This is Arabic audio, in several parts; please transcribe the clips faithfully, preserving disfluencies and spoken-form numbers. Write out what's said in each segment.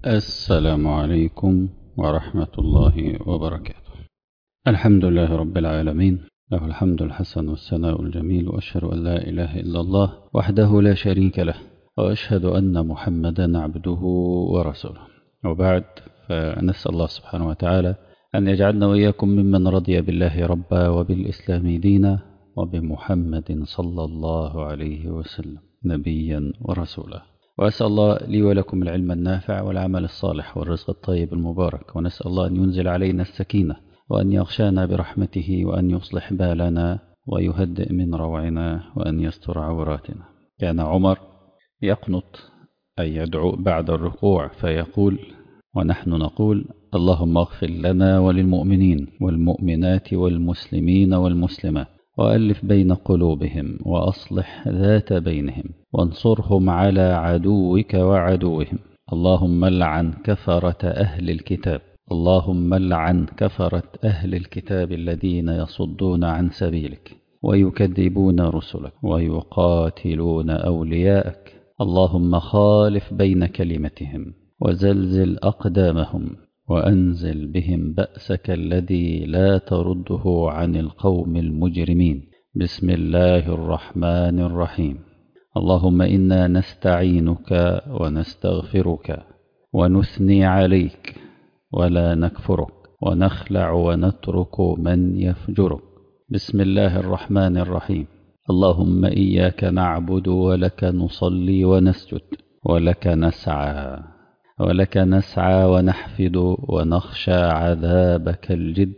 السلام عليكم ورحمة الله وبركاته. الحمد لله رب العالمين، له الحمد الحسن والثناء الجميل، وأشهد أن لا إله إلا الله وحده لا شريك له، وأشهد أن محمدا عبده ورسوله. وبعد، فنسأل الله سبحانه وتعالى أن يجعلنا وإياكم ممن رضي بالله ربا وبالإسلام دينا وبمحمد صلى الله عليه وسلم نبيا ورسولا. وأسأل الله لي ولكم العلم النافع والعمل الصالح والرزق الطيب المبارك، ونسأل الله أن ينزل علينا السكينة وأن يغشانا برحمته وأن يصلح بالنا ويهدئ من روعنا وأن يستر عوراتنا. كان عمر يقنط أي يدعو بعد الركوع فيقول ونحن نقول: اللهم اغفر لنا وللمؤمنين والمؤمنات والمسلمين والمسلمات، وألف بين قلوبهم وأصلح ذات بينهم، وانصرهم على عدوك وعدوهم. اللهم لعن كفرة أهل الكتاب، اللهم لعن كفرة أهل الكتاب الذين يصدون عن سبيلك ويكذبون رسلك ويقاتلون أولياءك. اللهم خالف بين كلمتهم وزلزل أقدامهم، وأنزل بهم بأسك الذي لا ترده عن القوم المجرمين. بسم الله الرحمن الرحيم. اللهم إنا نستعينك ونستغفرك ونثني عليك ولا نكفرك، ونخلع ونترك من يفجرك. بسم الله الرحمن الرحيم. اللهم إياك نعبد ولك نصلي ونسجد ولك نسعى ولك نسعى ونحفد ونخشى عذابك الجد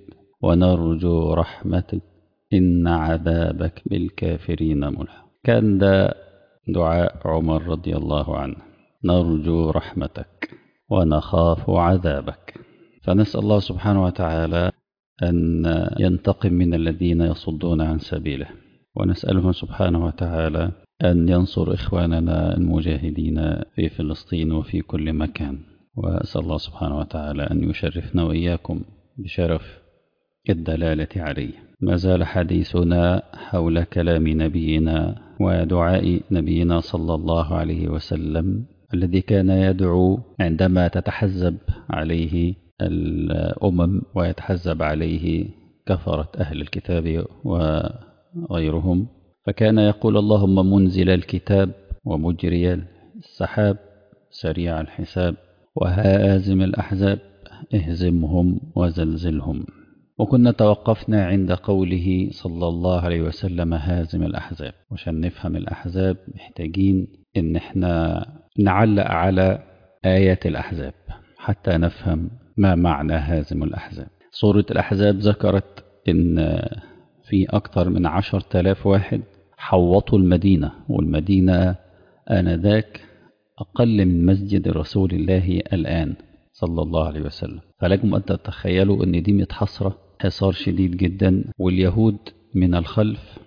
ونرجو رحمتك، إن عذابك بالكافرين ملحق. كان ده دعاء عمر رضي الله عنه: نرجو رحمتك ونخاف عذابك. فنسأل الله سبحانه وتعالى أن ينتقم من الذين يصدون عن سبيله، ونسأله سبحانه وتعالى أن ينصر إخواننا المجاهدين في فلسطين وفي كل مكان. وأسأل الله سبحانه وتعالى أن يشرفنا وإياكم بشرف الدلالة عليه. ما زال حديثنا حول كلام نبينا ودعاء نبينا صلى الله عليه وسلم، الذي كان يدعو عندما تتحزب عليه الأمم ويتحزب عليه كفرة أهل الكتاب وغيرهم، فكان يقول: اللهم منزل الكتاب ومجري السحاب سريع الحساب وهازم الأحزاب اهزمهم وزلزلهم. وكنا توقفنا عند قوله صلى الله عليه وسلم هازم الأحزاب. وعشان نفهم الأحزاب محتاجين إن احنا نعلق على آيات الأحزاب حتى نفهم ما معنى هازم الأحزاب. سورة الأحزاب ذكرت إن في أكثر من عشر تلاف واحد حوطوا المدينة، والمدينة آنذاك أقل من مسجد رسول الله الآن صلى الله عليه وسلم. فلكم أن تتخيلوا أن دي متحصرة حصار شديد جدا، واليهود من الخلف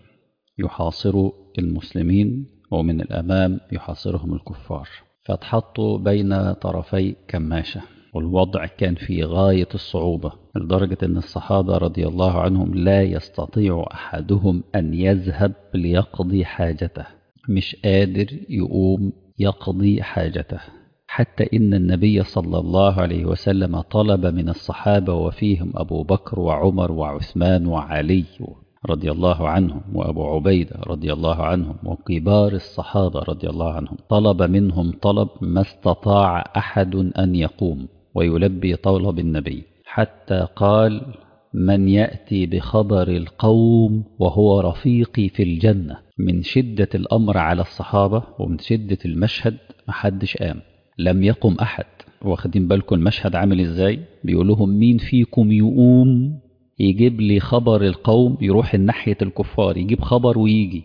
يحاصروا المسلمين ومن الأمام يحاصرهم الكفار، فاتحطوا بين طرفي كماشة، والوضع كان في غاية الصعوبة، لدرجة أن الصحابة رضي الله عنهم لا يستطيع أحدهم أن يذهب ليقضي حاجته، مش قادر يقوم يقضي حاجته، حتى إن النبي صلى الله عليه وسلم طلب من الصحابة وفيهم أبو بكر وعمر وعثمان وعلي رضي الله عنهم وأبو عبيدة رضي الله عنهم وكبار الصحابة رضي الله عنهم، طلب منهم طلب ما استطاع أحد أن يقوم ويلبي طلب النبي، حتى قال: من يأتي بخبر القوم وهو رفيقي في الجنة. من شدة الأمر على الصحابة ومن شدة المشهد محدش قام، لم يقم أحد. واخدين بالكم المشهد عامل إزاي؟ بيقول لهم: مين فيكم يقوم يجيب لي خبر القوم، يروح الناحية الكفار يجيب خبر ويجي.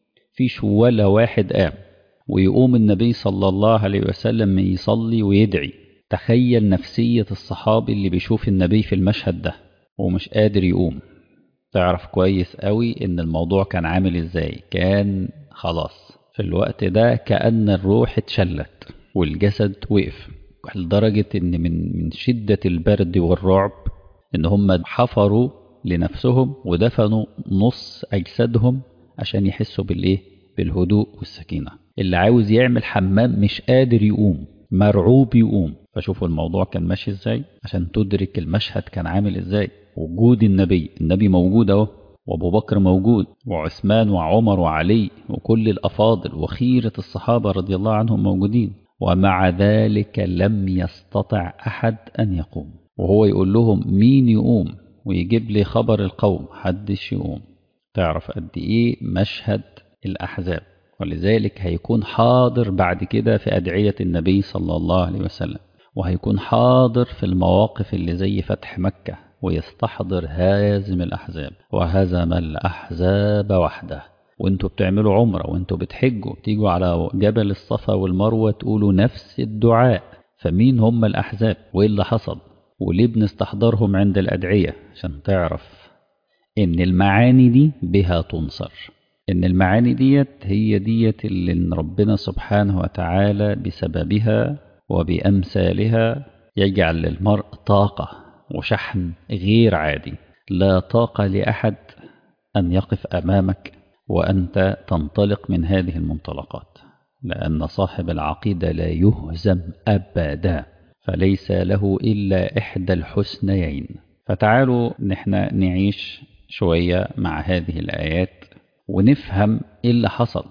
فيش ولا واحد قام، ويقوم النبي صلى الله عليه وسلم يصلي ويدعي. تخيل نفسية الصحابي اللي بيشوف النبي في المشهد ده ومش قادر يقوم. تعرف كويس قوي ان الموضوع كان عامل ازاي. كان خلاص في الوقت ده كأن الروح اتشلت والجسد وقف، لدرجة ان من من شدة البرد والرعب ان هم حفروا لنفسهم ودفنوا نص اجسادهم عشان يحسوا بالايه، بالهدوء والسكينة. اللي عاوز يعمل حمام مش قادر يقوم، مرعوب يقوم. فشوفوا الموضوع كان ماشي ازاي عشان تدرك المشهد كان عامل ازاي. وجود النبي النبي موجود اهو، وابو بكر موجود، وعثمان وعمر وعلي وكل الافاضل وخيرة الصحابة رضي الله عنهم موجودين، ومع ذلك لم يستطع احد ان يقوم. وهو يقول لهم مين يقوم ويجيب لي خبر القوم، حدش يقوم. تعرف قد ايه مشهد الاحزاب. ولذلك هيكون حاضر بعد كده في أدعية النبي صلى الله عليه وسلم، وهيكون حاضر في المواقف اللي زي فتح مكة، ويستحضر هازم الأحزاب. وهزم الأحزاب وحده. وانتوا بتعملوا عمرة وانتوا بتحجوا تيجوا على جبل الصفا والمروة تقولوا نفس الدعاء. فمين هم الأحزاب وإيه اللي حصل وليه بنستحضرهم عند الأدعية؟ عشان تعرف إن المعاني دي بها تنصر، إن المعاني ديت هي ديت اللي ربنا سبحانه وتعالى بسببها وبأمثالها يجعل للمرء طاقة وشحن غير عادي. لا طاقة لأحد أن يقف أمامك وأنت تنطلق من هذه المنطلقات، لأن صاحب العقيدة لا يهزم أبدا، فليس له إلا إحدى الحسنيين. فتعالوا نحن نعيش شوية مع هذه الآيات ونفهم إيه اللي حصل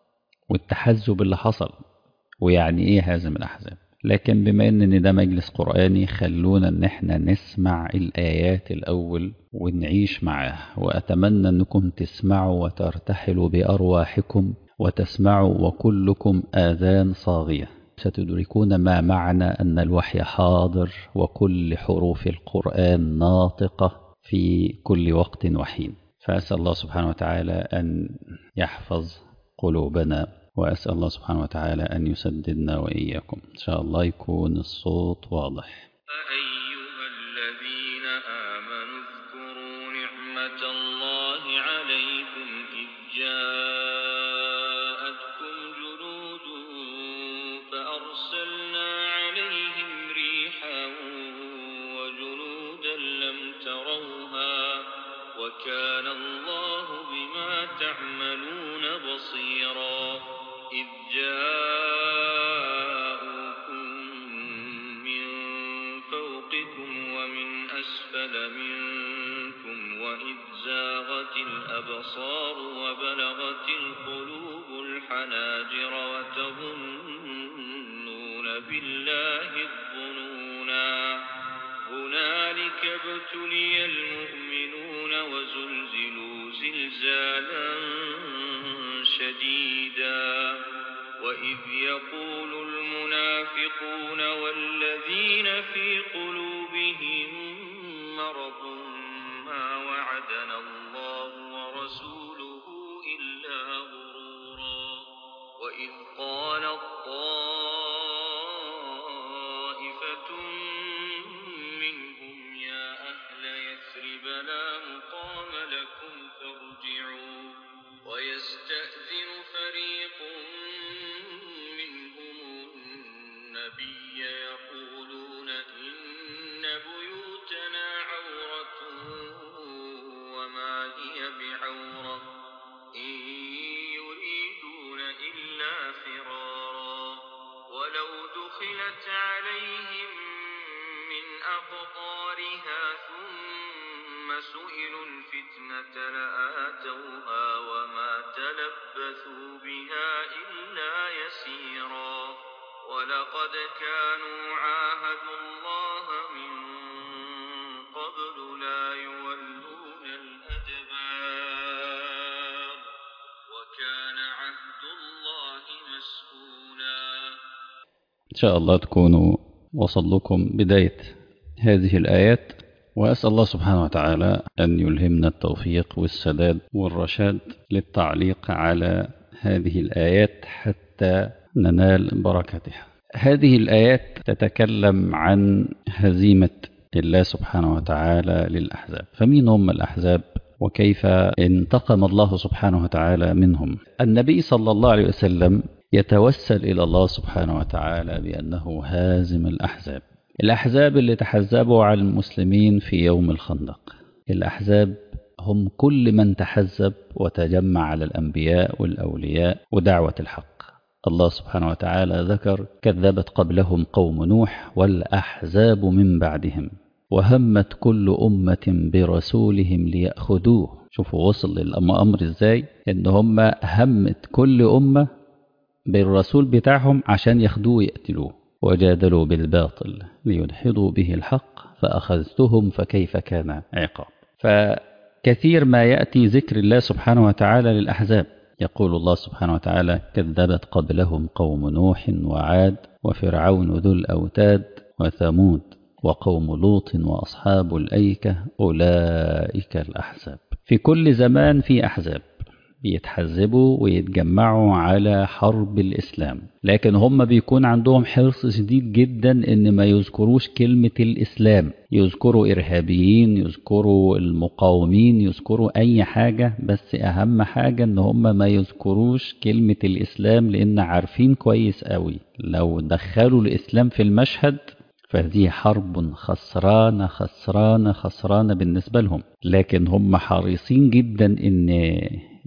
والتحزب اللي حصل ويعني إيه هازم الأحزاب. لكن بما أن ده مجلس قرآني خلونا أن احنا نسمع الآيات الأول ونعيش معاه. وأتمنى أنكم تسمعوا وترتحلوا بأرواحكم وتسمعوا وكلكم آذان صاغية، ستدركون ما معنى أن الوحي حاضر وكل حروف القرآن ناطقة في كل وقت وحين. فأسأل الله سبحانه وتعالى أن يحفظ قلوبنا، وأسأل الله سبحانه وتعالى أن يسددنا وإياكم. إن شاء الله يكون الصوت واضح. أيها الذين آمنوا اذكروا نعمة الله عليكم إذ جاءتكم جنود فأرسلنا عليهم ريحا وجنودا لم تروها وكان الله بما تعملون بصيرا. إذ جاءوكم من فوقكم ومن أسفل منكم وإذ زاغت الأبصار وبلغت القلوب الحناجر وتظنون بالله الظنونا. هنالك ابتلي المؤمنون وزلزلوا زلزالا شديدا. وإذ يقول المنافقون والذين في قلوبهم مرض ما وعدنا الله ورسوله إلا غرورا. وإذ قالت طائفة منهم يا أهل يثرب لا مقام لكم فارجعوا ويستأذن فريق منهم النبي يقولون إن بيوتنا عورة وما هي بعورة إن يريدون إلا فرارا. ولو دخلت عليهم من أقطارها ثم سئلوا الفتنة لآتوها وما تلبثوا بها إلا يسيرا. ولقد كانوا عاهدوا الله من قبل لا يولون الأدبار وكان عهد الله مسؤولا. إن شاء الله تكونوا وصل لكم بداية هذه الآيات، وأسأل الله سبحانه وتعالى أن يلهمنا التوفيق والسداد والرشاد للتعليق على هذه الآيات حتى ننال بركتها. هذه الآيات تتكلم عن هزيمة الله سبحانه وتعالى للأحزاب. فمين هم الأحزاب وكيف انتقم الله سبحانه وتعالى منهم؟ النبي صلى الله عليه وسلم يتوسل إلى الله سبحانه وتعالى بأنه هازم الأحزاب. الأحزاب اللي تحزبوا على المسلمين في يوم الخندق. الأحزاب هم كل من تحزب وتجمع على الأنبياء والأولياء ودعوة الحق. الله سبحانه وتعالى ذكر كذبت قبلهم قوم نوح والأحزاب من بعدهم وهمت كل أمة برسولهم ليأخذوه. شوفوا وصل للأمر إزاي، إن هم همت كل أمة بالرسول بتاعهم عشان ياخدوه ويقتلوه، وجادلوا بالباطل ليدحضوا به الحق فأخذتهم فكيف كان عقاب. فكثير ما يأتي ذكر الله سبحانه وتعالى للأحزاب. يقول الله سبحانه وتعالى كذبت قبلهم قوم نوح وعاد وفرعون ذو الأوتاد وثمود وقوم لوط وأصحاب الأيكة أولئك الأحزاب. في كل زمان في أحزاب بيتحزبوا ويتجمعوا على حرب الإسلام، لكن هم بيكون عندهم حرص شديد جدا إن ما يذكروش كلمة الإسلام، يذكروا إرهابيين، يذكروا المقاومين، يذكروا أي حاجة، بس أهم حاجة إن هم ما يذكروش كلمة الإسلام، لأن عارفين كويس قوي لو دخلوا الإسلام في المشهد فهذه حرب خسرانة خسرانة خسرانة بالنسبة لهم. لكن هم حريصين جدا إن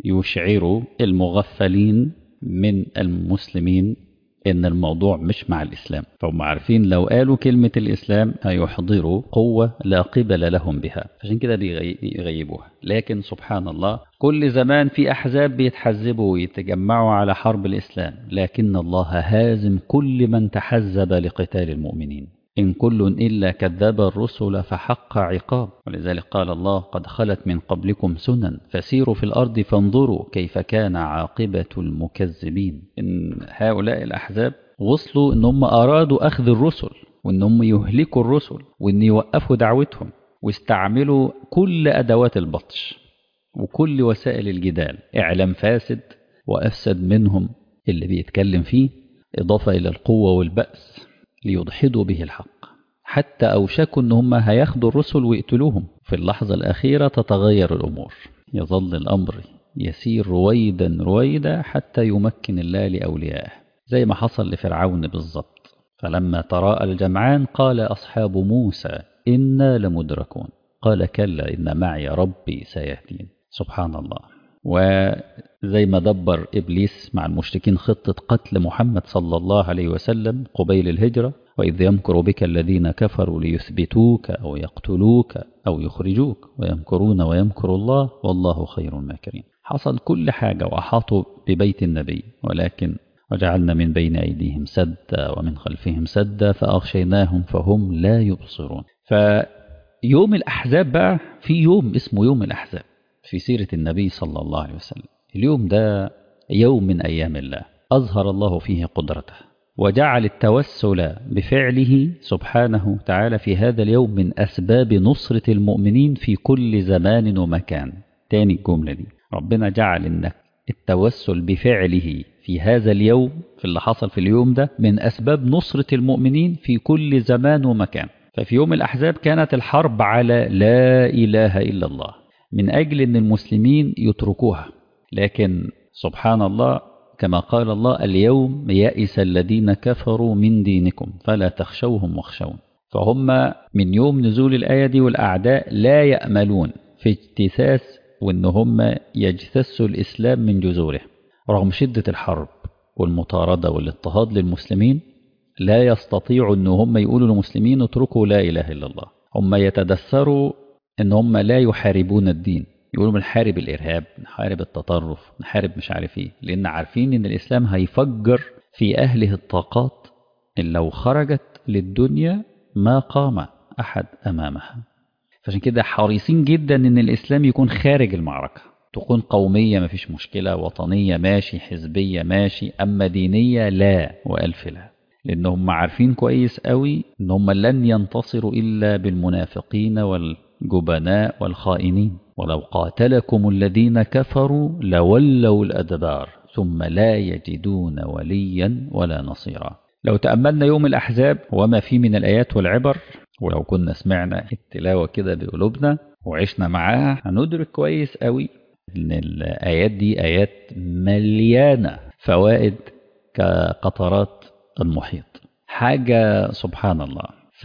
يشعروا المغفلين من المسلمين إن الموضوع مش مع الإسلام، فهم عارفين لو قالوا كلمة الإسلام هيحضروا قوة لا قبل لهم بها، عشان كده بيغيبوها. لكن سبحان الله كل زمان في أحزاب بيتحزبوا ويتجمعوا على حرب الإسلام، لكن الله هازم كل من تحزب لقتال المؤمنين. إن كل إلا كذب الرسل فحق عقاب. ولذلك قال الله قد خلت من قبلكم سنن فسيروا في الأرض فانظروا كيف كان عاقبة المكذبين. إن هؤلاء الأحزاب وصلوا إنهم أرادوا أخذ الرسل، وإنهم يهلكوا الرسل، وإن يوقفوا دعوتهم، واستعملوا كل أدوات البطش وكل وسائل الجدال، إعلام فاسد وأفسد منهم اللي بيتكلم فيه، إضافة إلى القوة والبأس ليضحضوا به الحق، حتى أوشكوا أن هم هياخدوا الرسل ويقتلوهم. في اللحظة الأخيرة تتغير الأمور، يظل الأمر يسير رويدا رويدا حتى يمكن الله لأوليائه، زي ما حصل لفرعون بالضبط. فلما تراءى الجمعان قال أصحاب موسى إنا لمدركون قال كلا إن معي ربي سيهدين. سبحان الله. وزي ما دبر إبليس مع المشركين خطة قتل محمد صلى الله عليه وسلم قبيل الهجرة، وإذ يمكر بك الذين كفروا ليثبتوك أو يقتلوك أو يخرجوك ويمكرون ويمكر الله والله خير الماكرين. حصل كل حاجة وأحاطوا ببيت النبي، ولكن وجعلنا من بين أيديهم سدا ومن خلفهم سدا فأغشيناهم فهم لا يبصرون. فيوم الأحزاب بقى في يوم اسمه يوم الأحزاب في سيرة النبي صلى الله عليه وسلم. اليوم ده يوم من أيام الله أظهر الله فيه قدرته، وجعل التوسل بفعله سبحانه وتعالى في هذا اليوم من أسباب نصرة المؤمنين في كل زمان ومكان. تاني الجملة دي، ربنا جعل إنك التوسل بفعله في هذا اليوم، في اللي حصل في اليوم ده، من أسباب نصرة المؤمنين في كل زمان ومكان. ففي يوم الأحزاب كانت الحرب على لا إله إلا الله من أجل أن المسلمين يتركوها، لكن سبحان الله كما قال الله اليوم يئس الذين كفروا من دينكم فلا تخشوهم واخشون. فهم من يوم نزول الآية دي والأعداء لا يأملون في اجتثاث وأن هم يجتثوا الإسلام من جذوره، رغم شدة الحرب والمطاردة والاضطهاد للمسلمين. لا يستطيعوا أن هم يقولوا للمسلمين اتركوا لا إله إلا الله. هم يتدثروا ان هم لا يحاربون الدين، يقولوا بنحارب الارهاب، نحارب التطرف، نحارب مش عارف ايه، لان عارفين ان الاسلام هيفجر في اهله الطاقات اللي لو خرجت للدنيا ما قام احد امامها. فعشان كده حريصين جدا ان الاسلام يكون خارج المعركة، تكون قومية مفيش مشكلة، وطنية ماشي، حزبية ماشي، اما دينية لا والف لا، لانهم عارفين كويس قوي ان هم لن ينتصروا الا بالمنافقين وال جبناء والخائنين. ولو قاتلكم الذين كفروا لولوا الأدبار ثم لا يجدون وليا ولا نصيرا. لو تأملنا يوم الأحزاب وما فيه من الآيات والعبر، ولو كنا سمعنا التلاوة كده بقلوبنا وعشنا معاها، هندرك كويس قوي إن الآيات دي آيات مليانة فوائد كقطرات المحيط، حاجة سبحان الله.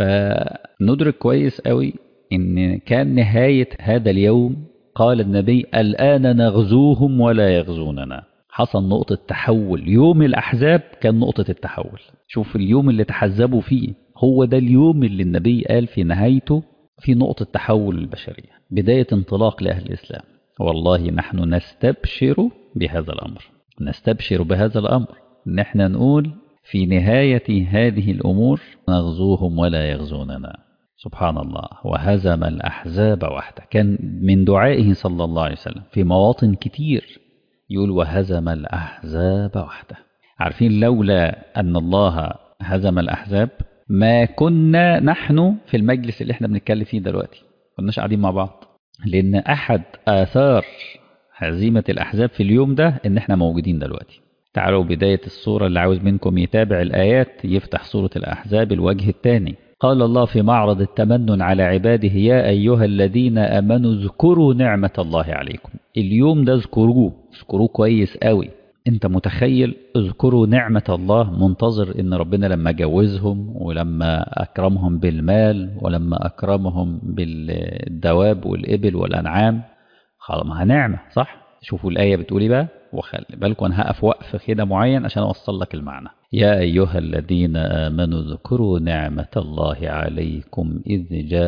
فندرك كويس قوي إن كان نهاية هذا اليوم قال النبي الآن نغزوهم ولا يغزوننا. حصل نقطة تحول. يوم الأحزاب كان نقطة التحول. شوف اليوم اللي تحزبوا فيه، هو ده اليوم اللي النبي قال في نهايته في نقطة تحول للبشرية، بداية انطلاق لأهل الإسلام. والله نحن نستبشر بهذا الأمر، نستبشر بهذا الأمر، نحن نقول في نهاية هذه الأمور نغزوهم ولا يغزوننا. سبحان الله. وهزم الأحزاب وحده. كان من دعائه صلى الله عليه وسلم في مواطن كتير يقول وهزم الأحزاب وحده. عارفين لولا أن الله هزم الأحزاب ما كنا نحن في المجلس اللي احنا بنتكلم فيه دلوقتي، كناش قاعدين مع بعض. لأن أحد آثار هزيمة الأحزاب في اليوم ده إن احنا موجودين دلوقتي. تعالوا بداية السورة، اللي عاوز منكم يتابع الآيات يفتح سورة الأحزاب الوجه الثاني. قال الله في معرض التمنن على عباده يا أيها الذين آمنوا اذكروا نعمة الله عليكم. اليوم ده اذكروه، اذكروه كويس قوي. انت متخيل؟ اذكروا نعمة الله. منتظر ان ربنا لما جوزهم ولما اكرمهم بالمال ولما اكرمهم بالدواب والإبل والأنعام، خلاص ما نعمة صح؟ شوفوا الآية بتقولي بقى، وخلي بالكم أنا هقف وقف كده معين عشان أوصل لك المعنى. يا أيها الذين آمنوا اذكروا نعمة الله عليكم إذ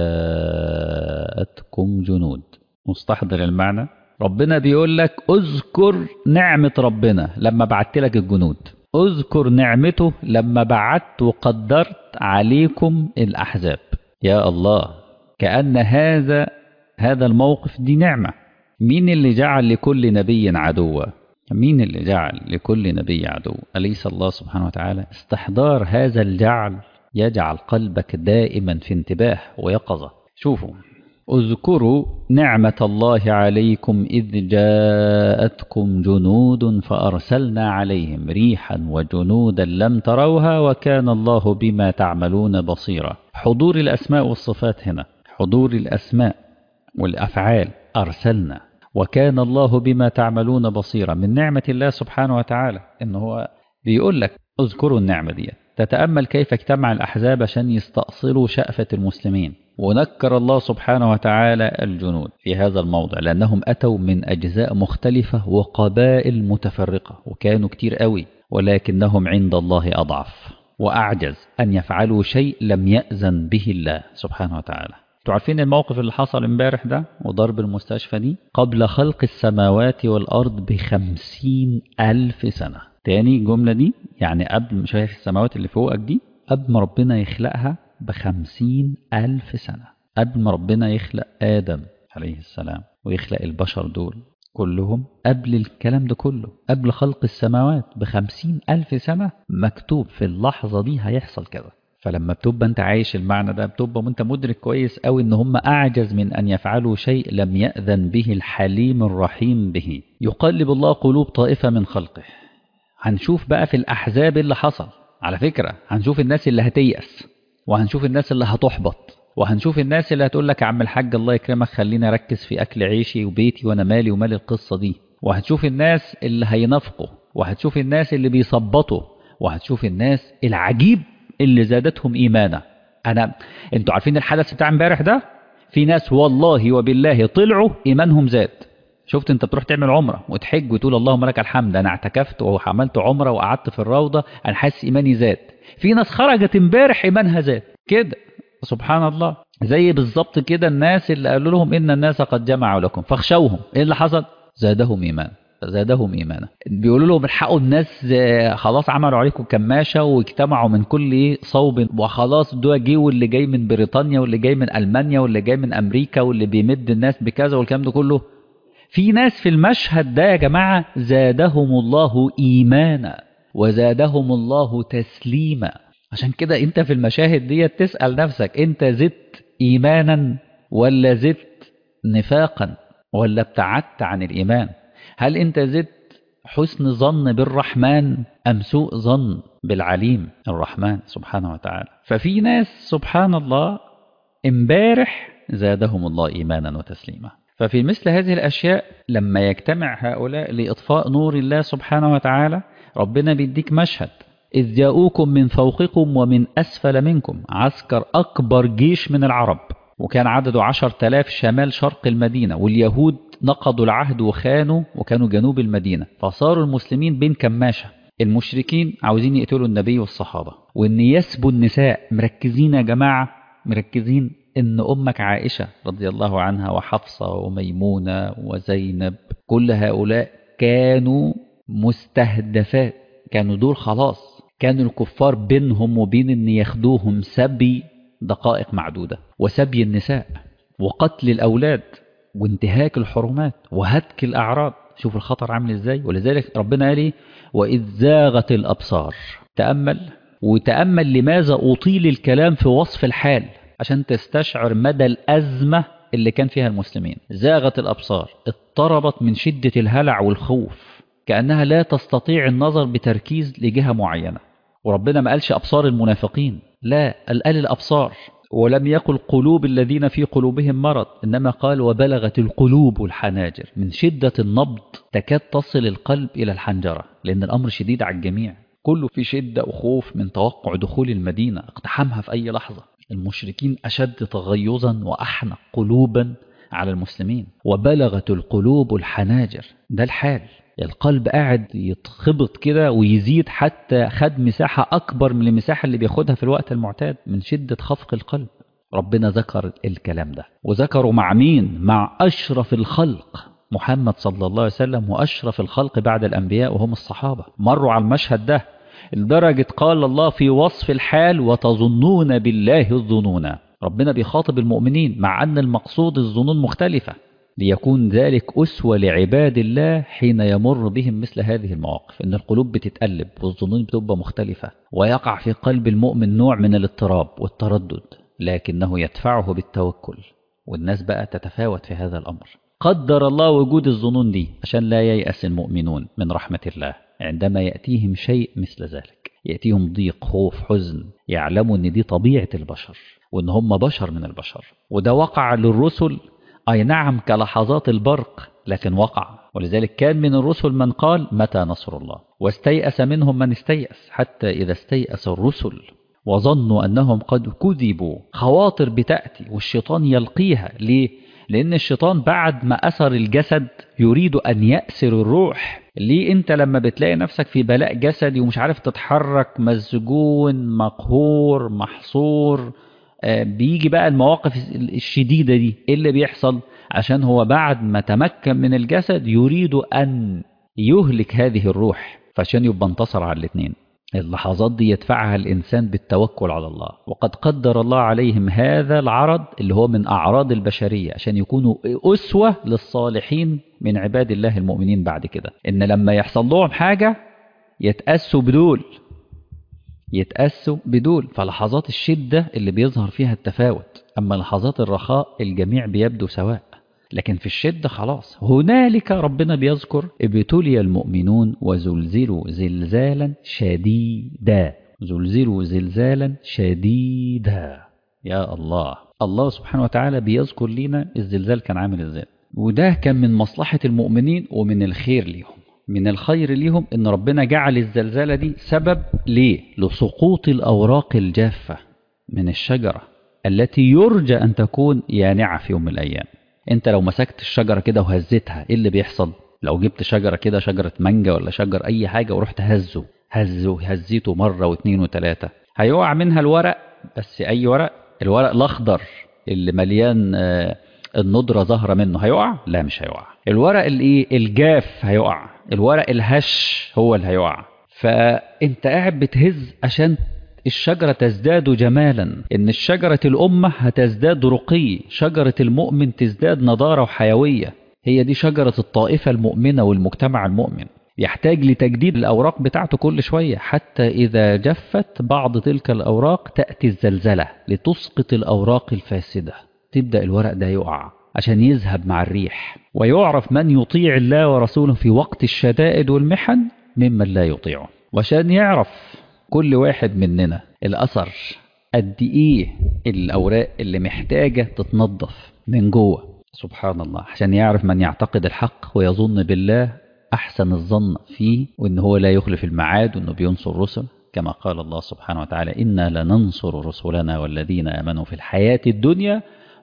جاءتكم جنود. مستحضر المعنى؟ ربنا بيقول لك اذكر نعمة ربنا لما بعت لك الجنود، اذكر نعمته لما بعت وقدرت عليكم الأحزاب. يا الله، كأن هذا هذا الموقف دي نعمة. مين اللي جعل لكل نبي عدوا؟ مين اللي جعل لكل نبي عدو؟ أليس الله سبحانه وتعالى؟ استحضار هذا الجعل يجعل قلبك دائما في انتباه ويقظة. شوفوا، اذكروا نعمة الله عليكم إذ جاءتكم جنود فأرسلنا عليهم ريحا وجنودا لم تروها وكان الله بما تعملون بصيرا. حضور الأسماء والصفات هنا، حضور الأسماء والأفعال. أرسلنا وكان الله بما تعملون بصيرا. من نعمة الله سبحانه وتعالى إن هو بيقول لك اذكروا النعمة دي. تتأمل كيف اجتمع الأحزاب عشان يستأصلوا شأفة المسلمين، ونكر الله سبحانه وتعالى الجنود في هذا الموضع لأنهم أتوا من أجزاء مختلفة وقبائل متفرقة، وكانوا كتير قوي، ولكنهم عند الله أضعف وأعجز أن يفعلوا شيء لم يأذن به الله سبحانه وتعالى. تعرفين الموقف اللي حصل امبارح ده وضرب المستشفى دي قبل خلق السماوات والأرض بخمسين ألف سنة. تاني الجملة دي يعني قبل مش شايف السماوات اللي فوقك دي، قبل ما ربنا يخلقها بخمسين ألف سنة، قبل ما ربنا يخلق آدم عليه السلام ويخلق البشر دول كلهم، قبل الكلام ده كله، قبل خلق السماوات بخمسين ألف سنة مكتوب في اللحظة دي هيحصل كذا. فلما بتبقى انت عايش المعنى ده، بتبقى وانت مدرك كويس قوي ان هم اعجز من ان يفعلوا شيء لم يأذن به الحليم الرحيم به. يقلب الله قلوب طائفة من خلقه. هنشوف بقى في الأحزاب اللي حصل. على فكرة هنشوف الناس اللي هتيأس، وهنشوف الناس اللي هتحبط، وهنشوف الناس اللي هتقول لك يا عم الحاج الله يكرمك خليني أركز في أكل عيشي وبيتي وأنا مالي ومال القصة دي، وهتشوف الناس اللي هينافقوا، وهتشوف الناس اللي بيصبطوا، وهتشوف الناس العجيب اللي زادتهم إيمانا. أنا أنتوا عارفين الحدث بتاع امبارح ده؟ في ناس والله وبالله طلعوا إيمانهم زاد. شفت انت بتروح تعمل عمرة وتحج وتقول اللهم لك الحمد انا اعتكفت وعملت عمرة وقعدت في الروضة انا حاسس ايماني زاد. في ناس خرجت امبارح ايمانها زاد كده سبحان الله. زي بالظبط كده الناس اللي قالوا لهم ان الناس قد جمعوا لكم فاخشوهم، ايه اللي حصل؟ زادهم ايمان، زادهم ايمانا. بيقولوا لهم الحقوا الناس خلاص عملوا عليكم كماشة واجتمعوا من كل صوب وخلاص ده جه، واللي جاي من بريطانيا واللي جاي من ألمانيا واللي جاي من امريكا واللي بيمد الناس بكذا والكلام ده كله. في ناس في المشهد ده يا جماعة زادهم الله إيمانا وزادهم الله تسليما. عشان كده انت في المشاهد دي تسأل نفسك انت زدت إيمانا ولا زدت نفاقا ولا ابتعدت عن الإيمان؟ هل انت زدت حسن ظن بالرحمن أم سوء ظن بالعليم الرحمن سبحانه وتعالى؟ ففي ناس سبحان الله امبارح زادهم الله إيمانا وتسليما. ففي مثل هذه الأشياء لما يجتمع هؤلاء لإطفاء نور الله سبحانه وتعالى ربنا بيديك مشهد. إذ جاءوكم من فوقكم ومن أسفل منكم، عسكر أكبر جيش من العرب وكان عدده عشر تلاف شمال شرق المدينة، واليهود نقضوا العهد وخانوا وكانوا جنوب المدينة، فصاروا المسلمين بين كماشة. المشركين عاوزين يقتلوا النبي والصحابة، وإن يسبوا النساء. مركزين يا جماعة، مركزين إن أمك عائشة رضي الله عنها وحفصة وميمونة وزينب كل هؤلاء كانوا مستهدفات، كانوا دول خلاص، كانوا الكفار بينهم وبين إن ياخدوهم سبي دقائق معدودة، وسبي النساء وقتل الأولاد وانتهاك الحرمات وهتك الأعراض. شوف الخطر عامل إزاي. ولذلك ربنا قال إيه؟ وإذ زاغت الأبصار. تأمل وتأمل لماذا أطيل الكلام في وصف الحال، عشان تستشعر مدى الأزمة اللي كان فيها المسلمين. زاغت الأبصار، اضطربت من شدة الهلع والخوف، كأنها لا تستطيع النظر بتركيز لجهة معينة. وربنا ما قالش أبصار المنافقين، لا، قال الأبصار. ولم يقل قلوب الذين في قلوبهم مرض، إنما قال وبلغت القلوب الحناجر. من شدة النبض تكاد تصل القلب إلى الحنجرة، لأن الأمر شديد على الجميع، كله في شدة وخوف من توقع دخول المدينة، اقتحامها في أي لحظة. المشركين أشد تغيظا وأحنق قلوبا على المسلمين. وبلغت القلوب الحناجر، ده الحال. القلب قاعد يتخبط كده ويزيد، حتى خد مساحة أكبر من المساحة اللي بياخدها في الوقت المعتاد من شدة خفق القلب. ربنا ذكر الكلام ده، وذكروا مع مين؟ مع أشرف الخلق محمد صلى الله عليه وسلم، وأشرف الخلق بعد الأنبياء وهم الصحابة. مروا على المشهد ده لدرجة قال الله في وصف الحال وتظنون بالله الظنون. ربنا بيخاطب المؤمنين، مع أن المقصود الظنون مختلفة، ليكون ذلك أسوة لعباد الله حين يمر بهم مثل هذه المواقف. إن القلوب بتتقلب والظنون بتبقى مختلفة، ويقع في قلب المؤمن نوع من الاضطراب والتردد، لكنه يدفعه بالتوكل. والناس بقى تتفاوت في هذا الأمر. قدر الله وجود الظنون دي عشان لا ييأس المؤمنون من رحمة الله عندما يأتيهم شيء مثل ذلك، يأتيهم ضيق، خوف، حزن، يعلموا أن دي طبيعة البشر وأن هم بشر من البشر. وده وقع للرسل، أي نعم كلحظات البرق، لكن وقع. ولذلك كان من الرسل من قال متى نصر الله، واستيأس منهم من استيأس، حتى إذا استيأس الرسل وظنوا أنهم قد كذبوا. خواطر بتأتي والشيطان يلقيها. ليه؟ لأن الشيطان بعد ما أثر الجسد يريد أن يأسر الروح. ليه أنت لما بتلاقي نفسك في بلاء جسدي ومش عارف تتحرك، مسجون، مقهور، محصور، آه بيجي بقى المواقف الشديدة دي، إيه اللي بيحصل؟ عشان هو بعد ما تمكن من الجسد يريد أن يهلك هذه الروح، فعشان يبقى انتصر على الاثنين. اللحظات دي يدفعها الإنسان بالتوكل على الله. وقد قدر الله عليهم هذا العرض اللي هو من أعراض البشرية، عشان يكونوا أسوة للصالحين من عباد الله المؤمنين بعد كده. إن لما يحصل لهم حاجة يتأسوا بدول، يتأسوا بدول. فلحظات الشدة اللي بيظهر فيها التفاوت، أما لحظات الرخاء الجميع بيبدو سواء. لكن في الشدة خلاص، هنالك ربنا بيذكر ابتلي المؤمنون وزلزلوا زلزالا شديدا. زلزلوا زلزالا شديدا. يا الله، الله سبحانه وتعالى بيذكر لنا الزلزال كان عامل ازاي. وده كان من مصلحة المؤمنين ومن الخير ليهم. من الخير ليهم ان ربنا جعل الزلزالة دي سبب ليه؟ لسقوط الأوراق الجافة من الشجرة التي يرجى أن تكون يانعة في يوم من الأيام. انت لو مسكت الشجرة كده وهزتها، ايه اللي بيحصل؟ لو جبت شجرة كده، شجرة مانجا ولا شجر اي حاجة، ورحت هزه هزه هزيته مرة واثنين وثلاثة، هيقع منها الورق. بس اي ورق؟ الورق الاخضر اللي مليان آه النضرة ظاهرة منه هيقع؟ لا، مش هيقع. الورق الايه الجاف هيقع، الورق الهش هو اللي هيقع. فانت قاعد بتهز عشان الشجرة تزداد جمالا. إن الشجرة الأمة هتزداد رقي، شجرة المؤمن تزداد نضارة وحيوية. هي دي شجرة الطائفة المؤمنة والمجتمع المؤمن. يحتاج لتجديد الأوراق بتاعته كل شوية، حتى إذا جفت بعض تلك الأوراق تأتي الزلزلة لتسقط الأوراق الفاسدة. تبدأ الورق ده يقع عشان يذهب مع الريح. ويعرف من يطيع الله ورسوله في وقت الشدائد والمحن ممن لا يطيعه. وعشان يعرف كل واحد مننا الأثر قد إيه الأوراق اللي محتاجة تتنظف من جوه. سبحان الله. عشان يعرف من يعتقد الحق ويظن بالله أحسن الظن فيه، وإن هو لا يخلف الميعاد، وإنه بينصر رسل، كما قال الله سبحانه وتعالى إنا لننصر رسلنا والذين آمنوا في الحياة الدنيا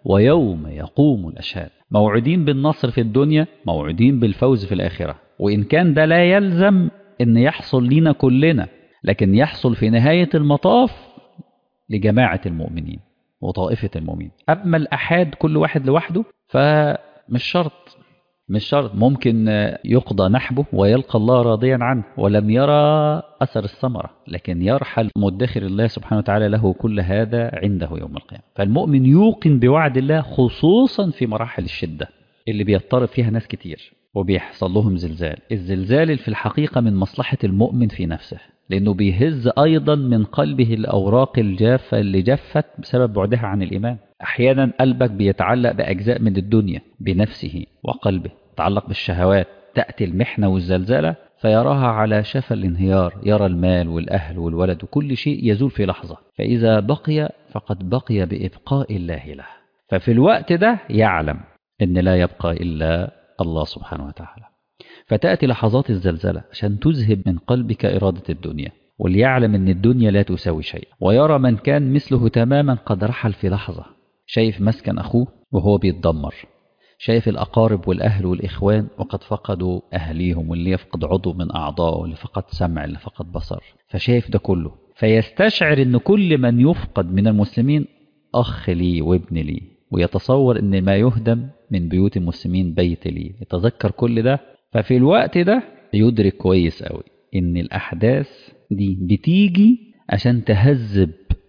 ويوم يقوم الأشهاد. موعودين بالنصر في الدنيا، موعودين بالفوز في الآخرة. وإن كان ده لا يلزم أن يحصل لنا كلنا، لكن يحصل في نهاية المطاف لجماعة المؤمنين وطائفة المؤمنين. أما الأحاد كل واحد لوحده فمش شرط، مش شرط. ممكن يقضى نحبه ويلقى الله راضيا عنه ولم يرى أثر الثمرة، لكن يرحل مدخر الله سبحانه وتعالى له كل هذا عنده يوم القيامة. فالمؤمن يوقن بوعد الله خصوصا في مراحل الشدة اللي بيضطرب فيها ناس كتير وبيحصل لهم زلزال. الزلزال في الحقيقة من مصلحة المؤمن في نفسه، لأنه بيهز أيضا من قلبه الأوراق الجافة اللي جفت بسبب بعدها عن الإيمان. أحيانا قلبك بيتعلق بأجزاء من الدنيا بنفسه وقلبه، يتعلق بالشهوات. تأتي المحنة والزلزلة فيراها على شفا الانهيار، يرى المال والأهل والولد وكل شيء يزول في لحظة، فإذا بقي فقد بقي بإبقاء الله له. ففي الوقت ده يعلم أن لا يبقى إلا الله سبحانه وتعالى. فتأتي لحظات الزلزلة عشان تذهب من قلبك إرادة الدنيا، وليعلم أن الدنيا لا تساوي شيء. ويرى من كان مثله تماما قد رحل في لحظة. شايف مسكن أخوه وهو بيتدمر، شايف الأقارب والأهل والإخوان وقد فقدوا أهليهم، واللي يفقد عضو من أعضائه، واللي فقد سمع، اللي فقد بصر. فشايف ده كله، فيستشعر أن كل من يفقد من المسلمين أخ لي وابن لي، ويتصور أن ما يهدم من بيوت المسلمين بيت لي. يتذكر كل ده. ففي الوقت ده يدرك كويس قوي أن الأحداث دي بتيجي عشان تهذب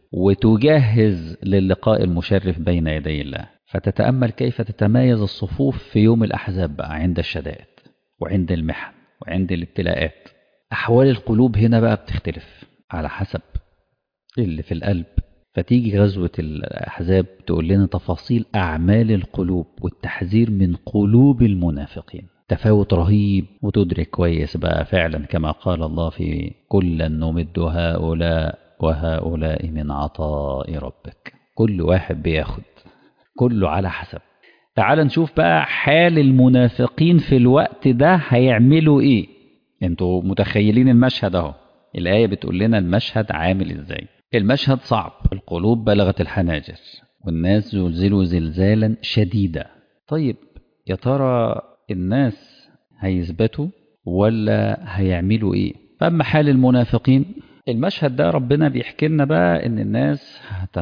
وتجهز للقاء المشرف بين يدي الله. فتتأمل كيف تتمايز الصفوف في يوم الأحزاب بقى، عند الشدائد وعند المحن وعند الابتلاءات. أحوال القلوب هنا بقى بتختلف على حسب اللي في القلب. فتيجي غزوة الأحزاب تقول لنا تفاصيل أعمال القلوب والتحذير من قلوب المنافقين. تفاوت رهيب، وتدرك كويس بقى فعلا كما قال الله في كلا نمد هؤلاء وهؤلاء من عطاء ربك. كل واحد بياخد، كله على حسب. تعال نشوف بقى حال المنافقين في الوقت ده هيعملوا ايه. انتوا متخيلين المشهد اهو، الآية بتقول لنا المشهد عامل ازاي. المشهد صعب، القلوب بلغت الحناجر والناس زلزلوا زلزالا شديدا. طيب يا ترى الناس هيثبتوا ولا هيعملوا ايه؟ فأما حال المنافقين، المشهد ده ربنا بيحكي لنا بقى ان الناس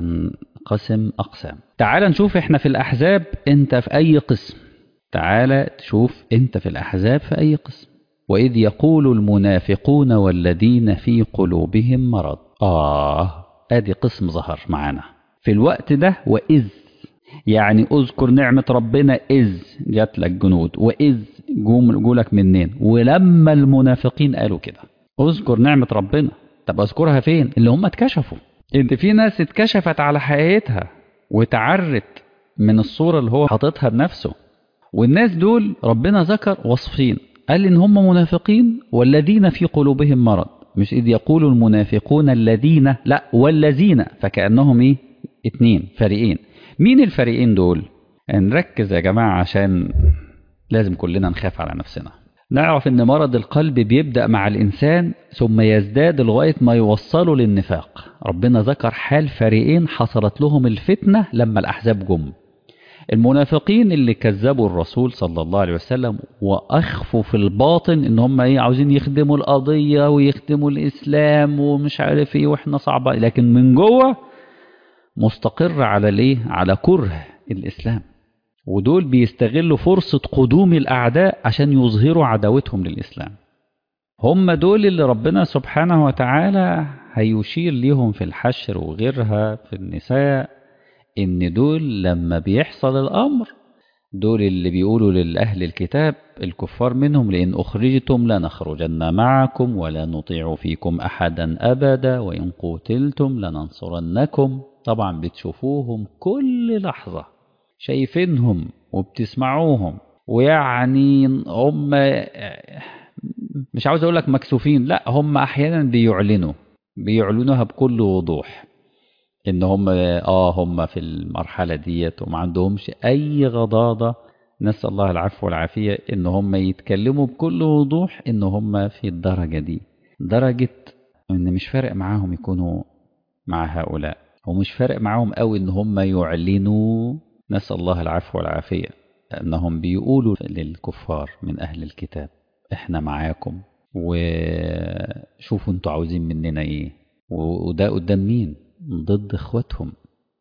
هتنقسم اقسام. تعال نشوف احنا في الاحزاب انت في اي قسم. تعال تشوف انت في الاحزاب في اي قسم. واذ يقول المنافقون والذين في قلوبهم مرض. اه ادي قسم ظهر معانا في الوقت ده. واذ يعني اذكر نعمة ربنا اذ جات لك جنود، واذ جم جولك منين. ولما المنافقين قالوا كده اذكر نعمة ربنا، طب اذكرها فين؟ اللي هم اتكشفوا. انت في ناس اتكشفت على حقيقتها وتعرت من الصورة اللي هو حاططها بنفسه. والناس دول ربنا ذكر وصفين، قال ان هم منافقين والذين في قلوبهم مرض. مش اذ يقول المنافقون الذين، لا والذين، فكأنهم ايه؟ اتنين فريقين. مين الفريقين دول؟ نركز يا جماعة عشان لازم كلنا نخاف على نفسنا. نعرف ان مرض القلب بيبدأ مع الإنسان ثم يزداد لغاية ما يوصله للنفاق. ربنا ذكر حال فريقين حصلت لهم الفتنة لما الأحزاب جم. المنافقين اللي كذبوا الرسول صلى الله عليه وسلم وأخفوا في الباطن ان هم ايه؟ عاوزين يخدموا القضية ويخدموا الإسلام ومش عارف ايه واحنا صعبة، لكن من جوه مستقر على الايه؟ على كره الإسلام. ودول بيستغلوا فرصة قدوم الأعداء عشان يظهروا عداوتهم للإسلام. هم دول اللي ربنا سبحانه وتعالى هيشير ليهم في الحشر وغيرها في النساء، إن دول لما بيحصل الأمر دول اللي بيقولوا للأهل الكتاب الكفار منهم لئن أخرجتم لنخرجن معكم ولا نطيع فيكم أحدا أبدا وإن قتلتم لننصرنكم. طبعا بتشوفوهم كل لحظة، شايفينهم وبتسمعوهم، ويعني هم مش عاوز اقول لك مكسوفين، لا هم احيانا بيعلنوا بيعلنوها بكل وضوح ان هم اه هم في المرحلة ديت وما عندهمش اي غضاضة. نسأل الله العفو والعافية ان هم يتكلموا بكل وضوح ان هم في الدرجة دي، درجة ان مش فارق معاهم يكونوا مع هؤلاء، ومش فارق معاهم قوي ان هم يعلنوا نسأل الله العفو والعافية، أنهم بيقولوا للكفار من أهل الكتاب إحنا معاكم وشوفوا انتوا عاوزين مننا إيه. وده قدام مين؟ ضد إخواتهم،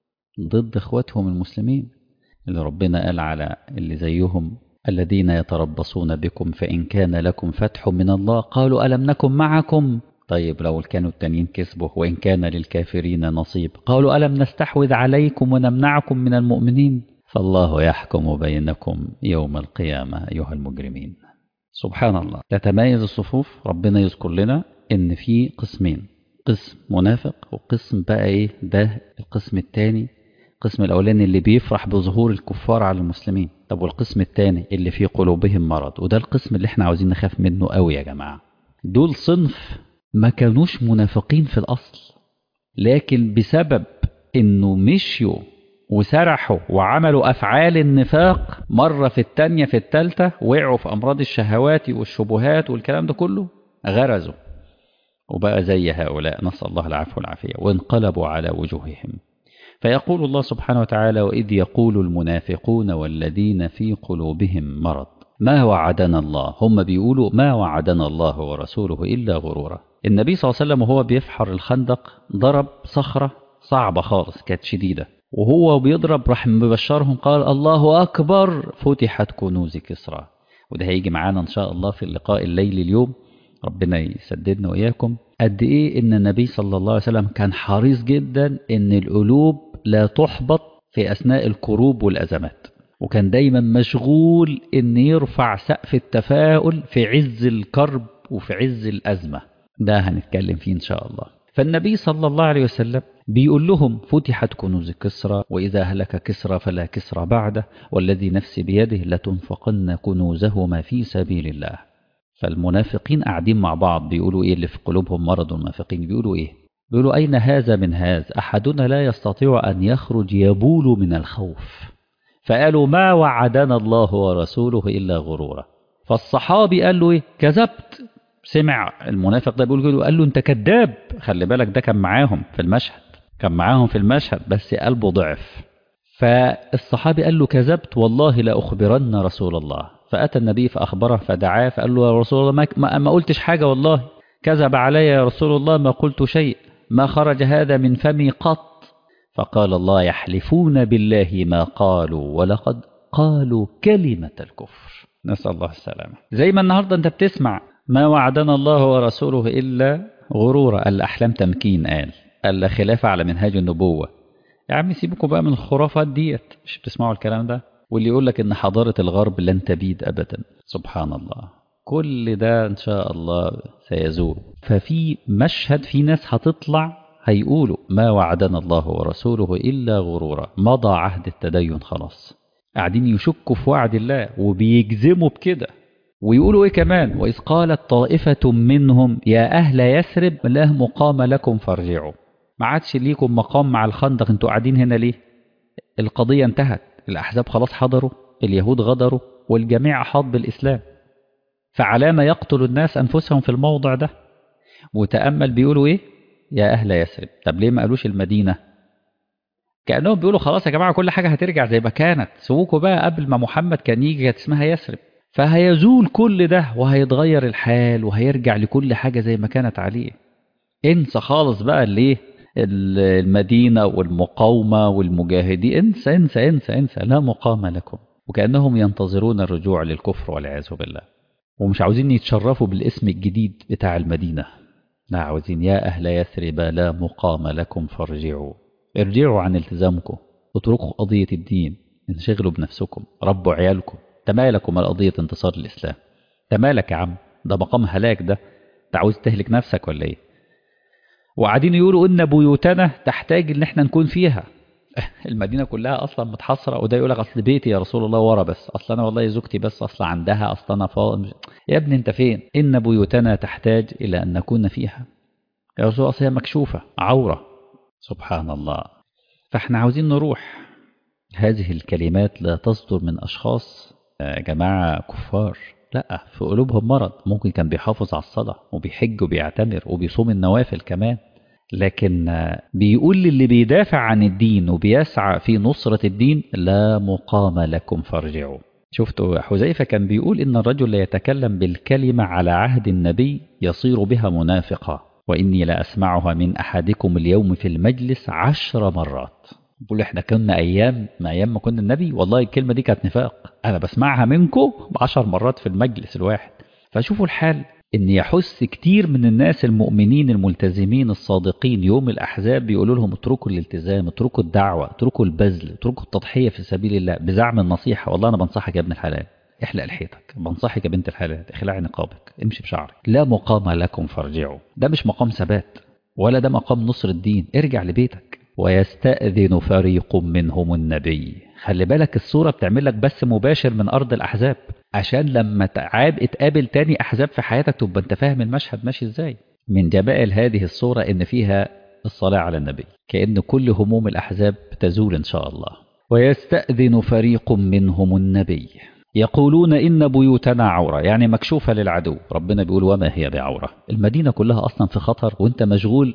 ضد إخواتهم المسلمين اللي ربنا قال على اللي زيهم الذين يتربصون بكم فإن كان لكم فتح من الله قالوا ألم نكن معكم. طيب لو كانوا التانيين كسبوا وإن كان للكافرين نصيب قالوا ألم نستحوذ عليكم ونمنعكم من المؤمنين فالله يحكم بينكم يوم القيامة أيها المجرمين. سبحان الله، تتميز الصفوف. ربنا يذكر لنا إن في قسمين، قسم منافق وقسم بقى إيه ده القسم التاني. القسم الأولاني اللي بيفرح بظهور الكفار على المسلمين. طب والقسم التاني اللي في قلوبهم مرض، وده القسم اللي احنا عاوزين نخاف منه قوي يا جماعة. دول صنف ما كانوش منافقين في الأصل، لكن بسبب إنه مشيوا وسرحوا وعملوا أفعال النفاق مرة في التانية في التالتة وقعوا في أمراض الشهوات والشبهات والكلام ده كله، غرزوا وبقى زي هؤلاء نسأل الله العفو والعافية وانقلبوا على وجوههم. فيقول الله سبحانه وتعالى وإذ يقول المنافقون والذين في قلوبهم مرض ما وعدنا الله. هم بيقولوا ما وعدنا الله ورسوله إلا غرورا. النبي صلى الله عليه وسلم وهو بيفحر الخندق ضرب صخرة صعبة خالص كانت شديدة، وهو بيضرب راح مبشرهم قال الله أكبر فتحت كنوز كسرى. وده هيجي معانا إن شاء الله في اللقاء الليلي اليوم، ربنا يسددنا وإياكم. قد إيه إن النبي صلى الله عليه وسلم كان حريص جدا إن القلوب لا تحبط في أثناء الكروب والأزمات، وكان دايما مشغول إن يرفع سقف التفاؤل في عز الكرب وفي عز الأزمة. ده هنتكلم فيه إن شاء الله. فالنبي صلى الله عليه وسلم بيقول لهم فتحت كنوز كسرى وإذا هلك كسرى فلا كسرى بعده والذي نفسي بيده لتنفقن كنوزهما في سبيل الله. فالمنافقين قاعدين مع بعض بيقولوا إيه اللي في قلوبهم مرض؟ المنافقين بيقولوا إيه؟ بيقولوا أين هذا من هذا؟ أحدنا لا يستطيع أن يخرج يبول من الخوف. فقالوا ما وعدنا الله ورسوله إلا غرورا. فالصحابي قال له إيه؟ كذبت. سمع المنافق ده بيقول له قال له أنت كذاب. خلي بالك ده كان معاهم في المشهد، كان معاهم في المشهد بس قلبه ضعف. فالصحابي قال له كذبت والله لا أخبرن رسول الله. فأتى النبي فأخبره فدعاه فقال له يا رسول الله ما, ما قلتش حاجة والله، كذب علي يا رسول الله ما قلت شيء، ما خرج هذا من فمي قط. فقال الله يحلفون بالله ما قالوا ولقد قالوا كلمة الكفر. نسأل الله السلامة. زي ما النهاردة أنت بتسمع ما وعدنا الله ورسوله إلا غرورا. الأحلام تمكين قال ألا خلاف على منهاج النبوة. يا عم سيبكم بقى من الخرافات ديت، مش بتسمعوا الكلام ده؟ واللي يقول لك إن حضارة الغرب لن تبيد أبدا. سبحان الله، كل ده إن شاء الله سيزول. ففي مشهد في ناس هتطلع هيقولوا ما وعدنا الله ورسوله إلا غرورا، مضى عهد التدين خلاص. قاعدين يشكوا في وعد الله وبيجزموا بكده. ويقولوا إيه كمان؟ وإذ قالت طائفة منهم يا أهل يثرب لا مقام لكم فارجعوا. ما عادش ليكم مقام مع الخندق، انتوا قاعدين هنا ليه؟ القضية انتهت، الأحزاب خلاص حضروا، اليهود غدروا والجميع أحاط بالإسلام. فعلامة يقتل الناس أنفسهم في الموضع ده. وتأمل بيقولوا إيه؟ يا أهل يثرب. طب ليه ما قالوش المدينة؟ كأنهم بيقولوا خلاص يا جماعة كل حاجة هترجع زي ما كانت، سووكوا بقى قبل ما محمد كان يجي كانت اسمها يثرب. فهيزول كل ده وهيتغير الحال وهيرجع لكل حاجة زي ما كانت عليه. انسى خالص بقى اللي المدينة والمقاومة والمجاهدين، انسى انسى انسى انسى، لا مقام لكم. وكأنهم ينتظرون الرجوع للكفر والعياذ بالله، ومش عاوزين يتشرفوا بالاسم الجديد بتاع المدينة. لا، عاوزين يا أهل يثرب لا مقام لكم فارجعوا. ارجعوا عن التزامكم، اتركوا قضية الدين، انشغلوا بنفسكم، ربوا عيالكم. تمالكم القضية انتصار الإسلام. تمالك يا عم، ده مقام هلاك، ده انت عاوز تهلك نفسك ولا ايه؟ وقاعدين يقولوا ان بيوتنا تحتاج ان احنا نكون فيها. المدينة كلها اصلا متحصرة، وده يقول لك اصل بيتي يا رسول الله ورا، بس اصل انا والله زوجتي بس اصلا عندها، اصلا انا فاضي. يا ابني انت فين؟ ان بيوتنا تحتاج الى ان نكون فيها. يا رسول الله اصل هي مكشوفة عورة. سبحان الله. فاحنا عاوزين نروح. هذه الكلمات لا تصدر من اشخاص يا جماعة كفار، لا، في قلوبهم مرض. ممكن كان بيحافظ على الصلاة وبيحج وبيعتمر وبيصوم النوافل كمان، لكن بيقول للي بيدافع عن الدين وبيسعى في نصرة الدين لا مقام لكم فارجعوا. شفتوا حذيفة كان بيقول إن الرجل لا يتكلم بالكلمة على عهد النبي يصير بها منافقا، وإني لا أسمعها من أحدكم اليوم في المجلس عشر مرات. بيقول إحنا كنا أيام ما أيام ما كنا النبي والله الكلمة دي كانت نفاق، أنا بسمعها منكم بعشر مرات في المجلس الواحد. فشوفوا الحال إن يحس كتير من الناس المؤمنين الملتزمين الصادقين يوم الأحزاب بيقولوا لهم اتركوا الالتزام، اتركوا الدعوة، اتركوا البذل، اتركوا التضحية في سبيل الله بزعم النصيحة. والله أنا بنصحك يا ابن الحلال احلق لحيتك، بنصحك يا بنت الحلال اخلعي نقابك، امشي بشعرك، لا مقام لكم فارجعوا. ده مش مقام ثبات ولا ده مقام نصر الدين، ارجع لبيتك. ويستأذن فريق منهم النبي. خلي بالك الصورة بتعمل لك بث مباشر من أرض الأحزاب عشان لما تعاب اتقابل تاني أحزاب في حياتك تبقى انت فاهم المشهد ماشي ازاي. من جمال هذه الصورة ان فيها الصلاة على النبي، كأن كل هموم الأحزاب تزول ان شاء الله. ويستأذن فريق منهم النبي يقولون إن بيوتنا عورة، يعني مكشوفة للعدو. ربنا بيقول وما هي بعورة، المدينة كلها أصلا في خطر وانت مشغول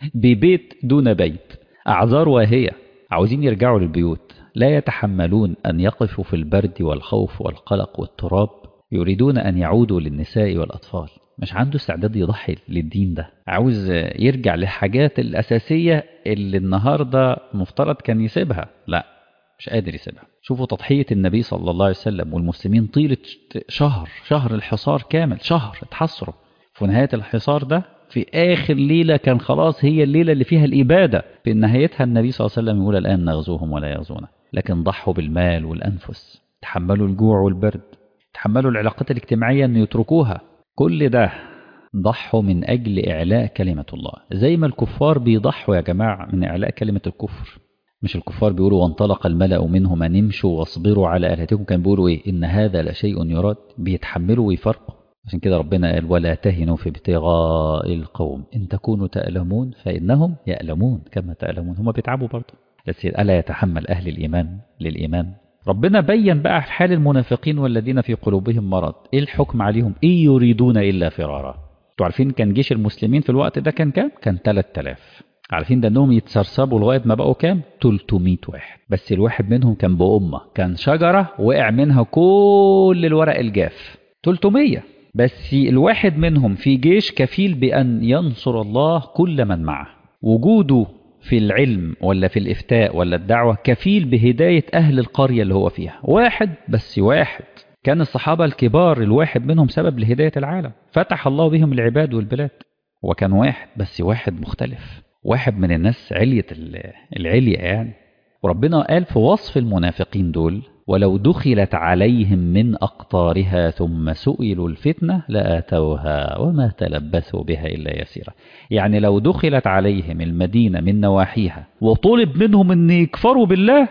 ببيت دون بيت، أعذار واهية، عاوزين يرجعوا للبيوت، لا يتحملون أن يقفوا في البرد والخوف والقلق والتراب، يريدون أن يعودوا للنساء والأطفال. مش عنده استعداد يضحي للدين ده، عاوز يرجع للحاجات الأساسية اللي النهاردة مفترض كان يسيبها، لا مش قادر يسيبها. شوفوا تضحية النبي صلى الله عليه وسلم والمسلمين طيلة شهر، شهر الحصار كامل، شهر اتحصروا. في نهاية الحصار ده في آخر ليلة كان خلاص هي الليلة اللي فيها الإبادة، في نهايتها النبي صلى الله عليه وسلم يقول الآن نغزوهم ولا يغزونا. لكن ضحوا بالمال والأنفس، تحملوا الجوع والبرد، تحملوا العلاقات الاجتماعية أن يتركوها، كل ده ضحوا من أجل إعلاء كلمة الله. زي ما الكفار بيضحوا يا جماعة من إعلاء كلمة الكفر. مش الكفار بيقولوا وانطلق الملأ منهم أن امشوا واصبروا على آلهتكم، كان بيقولوا إيه؟ إن هذا لشيء يراد، بيتحملوا ويفرقوا. عشان كده ربنا قال ولا تهنوا في ابتغاء القوم إن تكونوا تألمون فإنهم يألمون كما تألمون. هم بيتعبوا برضه، بس ألا يتحمل أهل الإيمان للإيمان. ربنا بين بقى حال المنافقين والذين في قلوبهم مرض، إيه الحكم عليهم؟ إيه يريدون إلا فرارا. انتوا عارفين كان جيش المسلمين في الوقت ده كان كام؟ كان ثلاثة آلاف. عارفين ده انهم يتسرسبوا لغاية ما بقوا كام؟ ثلاثمائة واحد. بس الواحد منهم كان بأمة، كان شجرة وقع منها كل الورق الجاف. ثلاثمائة بس الواحد منهم في جيش كفيل بأن ينصر الله كل من معه. وجوده في العلم ولا في الإفتاء ولا الدعوة كفيل بهداية أهل القرية اللي هو فيها. واحد بس واحد. كان الصحابة الكبار الواحد منهم سبب لهداية العالم، فتح الله بهم العباد والبلاد. وكان واحد بس واحد مختلف، واحد من الناس علية العلية يعني. وربنا قال في وصف المنافقين دول ولو دخلت عليهم من أقطارها ثم سئلوا الفتنة لآتوها وما تلبثوا بها إلا يسيرا. يعني لو دخلت عليهم المدينة من نواحيها وطلب منهم أن يكفروا بالله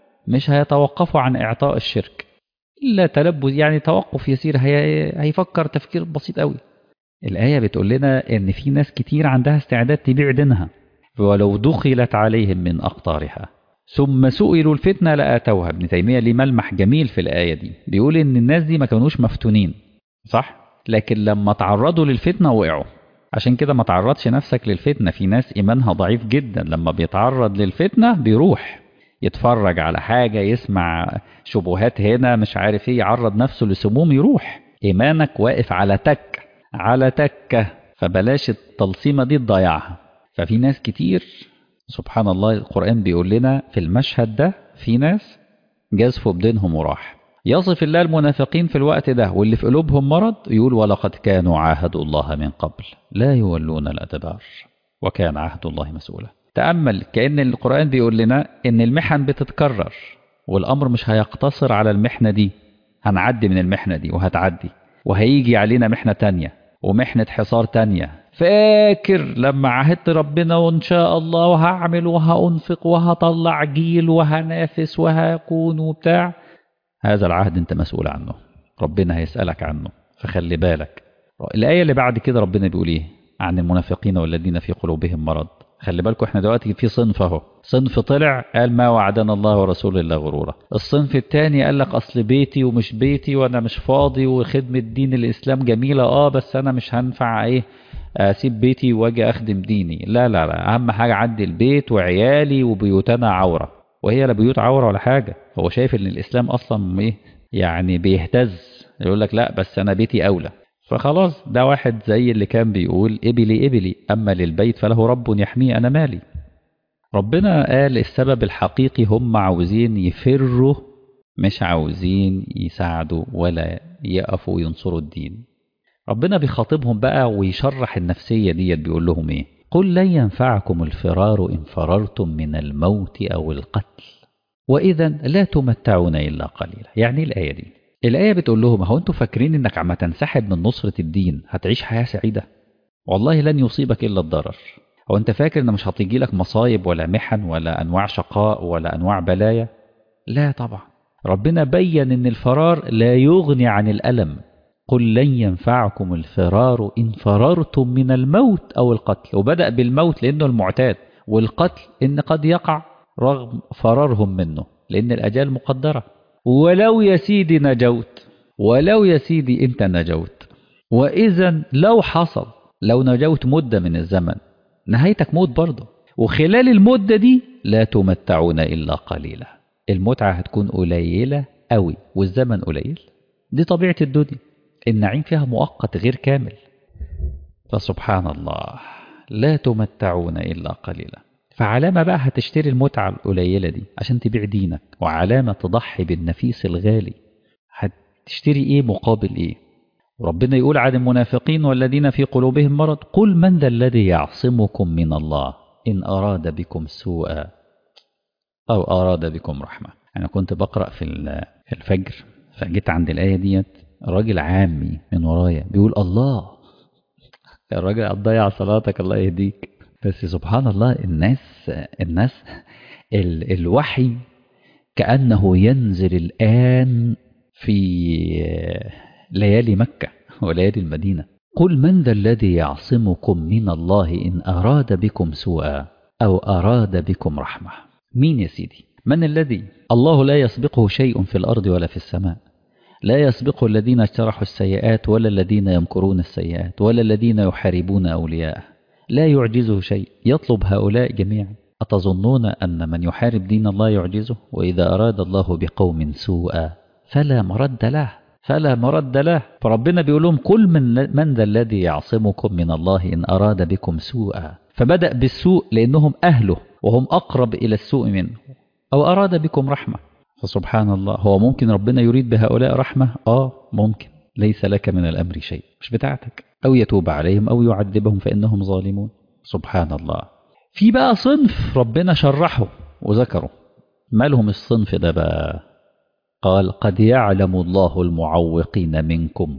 مش هيتوقفوا عن إعطاء الشرك إلا تلبث، يعني توقف يسير، هي هيفكر تفكير بسيط قوي. الآية بتقول لنا أن في ناس كتير عندها استعداد تبيع دينها. ولو دخلت عليهم من أقطارها ثم سئلوا الفتنة لآتوها. ابن تيمية ليه ملمح جميل في الآية دي، بيقول إن الناس دي ما كانوش مفتونين صح، لكن لما تعرضوا للفتنة وقعوا. عشان كده ما تعرضش نفسك للفتنة. في ناس إيمانها ضعيف جدا لما بيتعرض للفتنة بيروح يتفرج على حاجة، يسمع شبهات هنا مش عارف ايه، يعرض نفسه لسموم يروح. إيمانك واقف على تك على تكة، فبلاش التلصيمة دي تضيعها. ففي ناس كتير سبحان الله القرآن بيقول لنا في المشهد ده في ناس جازفوا بدينهم وراح. يصف الله المنافقين في الوقت ده واللي في قلوبهم مرض، يقول ولقد كانوا عاهدوا الله من قبل لا يولون الأدبار وكان عهد الله مسؤولا. تأمل كأن القرآن بيقول لنا إن المحن بتتكرر والأمر مش هيقتصر على المحنة دي، هنعدي من المحنة دي وهتعدي وهيجي علينا محنة تانية ومحنة حصار تانية. فاكر لما عهدت ربنا وإن شاء الله وهعمل وهأنفق وهطلع جيل وهنافس وهكون وبتاع، هذا العهد انت مسؤول عنه، ربنا هيسألك عنه، فخلي بالك. الآية اللي بعد كده ربنا بيقول ايه عن المنافقين والذين في قلوبهم مرض؟ خلي بالكم احنا دلوقتي في صنف اهو، صنف طلع قال ما وعدنا الله ورسوله الا غرورا. الصنف الثاني قال لك اصل بيتي ومش بيتي وانا مش فاضي وخدمة دين الاسلام جميلة اه بس انا مش هنفع ايه اسيب بيتي واجي اخدم ديني، لا لا لا، اهم حاجه عندي البيت وعيالي وبيوتنا عوره، وهي لا بيوت عوره ولا حاجه. هو شايف ان الاسلام اصلا ايه يعني، بيهتز يقول لك لا بس انا بيتي اولى. فخلاص ده واحد زي اللي كان بيقول ابلي ابلي اما للبيت فله رب يحميه انا مالي. ربنا قال السبب الحقيقي هم عاوزين يفروا، مش عاوزين يساعدوا ولا يقفوا ينصروا الدين. ربنا بيخاطبهم بقى ويشرح النفسية ديت، بيقول لهم ايه؟ قل لن ينفعكم الفرار إن فررتم من الموت أو القتل وإذا لا تمتعون إلا قليلا. يعني الآية دي، الآية بتقول لهم هو أنتوا فاكرين إنك عم تنسحب من نصرة الدين هتعيش حياة سعيدة؟ والله لن يصيبك إلا الضرر. هو أنت فاكر إن مش هتيجي لك مصايب ولا محن ولا أنواع شقاء ولا أنواع بلايا؟ لا طبعا. ربنا بيّن إن الفرار لا يغني عن الألم. قل لن ينفعكم الفرار إن فررتم من الموت أو القتل، وبدأ بالموت لأنه المعتاد، والقتل إن قد يقع رغم فرارهم منه لأن الأجال مقدرة. ولو يا سيدي نجوت، ولو يا سيدي أنت نجوت، وإذا لو حصل لو نجوت مدة من الزمن نهايتك موت برضه، وخلال المدة دي لا تمتعون إلا قليلا. المتعة هتكون قليلة قوي والزمن قليل، دي طبيعة الدنيا، النعيم فيها مؤقت غير كامل. فسبحان الله لا تمتعون إلا قليلا. فعلامة بقى هتشتري المتعة القليلة دي عشان تبيع دينك، وعلامة تضحي بالنفيس الغالي. هتشتري ايه مقابل ايه؟ ربنا يقول عن المنافقين والذين في قلوبهم مرض قل من ذا الذي يعصمكم من الله إن أراد بكم سوءا أو أراد بكم رحمة. أنا كنت بقرأ في الفجر فجيت عند الآية ديت، راجل عامي من ورايا بيقول الله، الراجل هتضيع صلاتك الله يهديك. بس سبحان الله الناس الناس ال الوحي كأنه ينزل الآن في ليالي مكة وليالي المدينة. قل من ذا الذي يعصمكم من الله إن أراد بكم سوءا أو أراد بكم رحمة. مين يا سيدي؟ من الذي؟ الله لا يسبقه شيء في الأرض ولا في السماء، لا يسبقه الذين اجترحوا السيئات ولا الذين يمكرون السيئات ولا الذين يحاربون أولياءه، لا يعجزه شيء، يطلب هؤلاء جميعا. أتظنون أن من يحارب دين الله يعجزه؟ وإذا أراد الله بقوم سوءا فلا مرد له فلا مرد له. فربنا بيقول لهم كل من, من ذا الذي يعصمكم من الله إن أراد بكم سوءا، فبدأ بالسوء لأنهم أهله وهم أقرب إلى السوء منه، أو أراد بكم رحمة. فسبحان الله، هو ممكن ربنا يريد بهؤلاء رحمة؟ آه ممكن، ليس لك من الأمر شيء، مش بتاعتك، أو يتوب عليهم أو يعذبهم فإنهم ظالمون. سبحان الله. في بقى صنف ربنا شرحه وذكره، ما لهم الصنف ده بقى؟ قال قد يعلم الله المعوقين منكم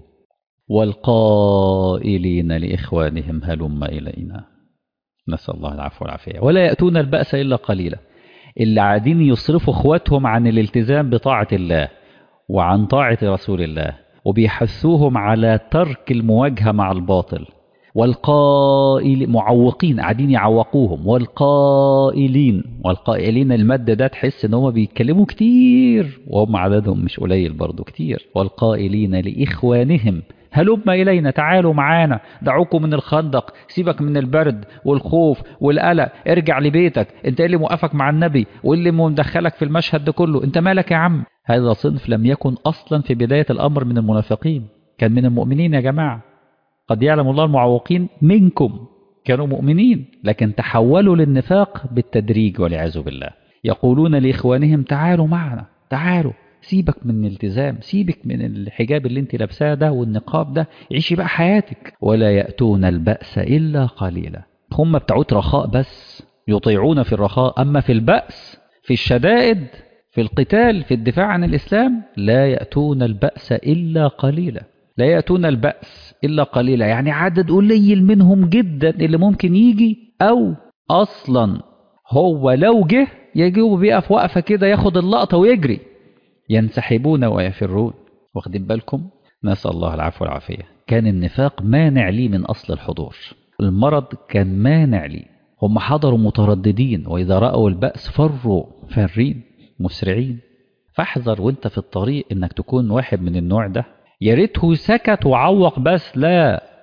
والقائلين لإخوانهم هلم إلينا، نسأل الله العفو والعافية، ولا يأتون البأس إلا قليلا. اللي عادين يصرفوا اخواتهم عن الالتزام بطاعة الله وعن طاعة رسول الله، وبيحثوهم على ترك المواجهة مع الباطل. والقائل معوقين قاعدين يعوقوهم، والقائلين والقائلين المادة ده تحس ان هم بيتكلموا كتير وهم عددهم مش قليل برضو كتير. والقائلين لإخوانهم هلم إلينا، تعالوا معانا، دعوكم من الخندق، سيبك من البرد والخوف والقلق، ارجع لبيتك، انت اللي موقفك مع النبي واللي مدخلك في المشهد ده كله، انت مالك يا عم. هذا صنف لم يكن أصلا في بداية الأمر من المنافقين، كان من المؤمنين يا جماعة. قد يعلم الله المعوقين منكم، كانوا مؤمنين لكن تحولوا للنفاق بالتدريج والعياذ بالله. يقولون لإخوانهم تعالوا معنا، تعالوا، سيبك من الالتزام، سيبك من الحجاب اللي انت لابساه ده والنقاب ده، عيشي بقى حياتك. ولا يأتون البأس إلا قليلا. هم بتعود رخاء بس، يطيعون في الرخاء، أما في البأس، في الشدائد، في القتال، في الدفاع عن الإسلام، لا يأتون البأس إلا قليلا. لا يأتون البأس إلا قليلا، يعني عدد قليل منهم جدا اللي ممكن يجي، أو أصلا هو لو جه يجيبه بيقف وقفة كده ياخد اللقطة ويجري. ينسحبون ويفرون. واخدين بالكم؟ نسأل الله العفو والعافية. كان النفاق مانع لي من أصل الحضور، المرض كان مانع لي. هم حضروا مترددين، وإذا رأوا البأس فروا فارين مسرعين. فاحذر وانت في الطريق انك تكون واحد من النوع ده. يا ريته سكت وعوق بس، لا،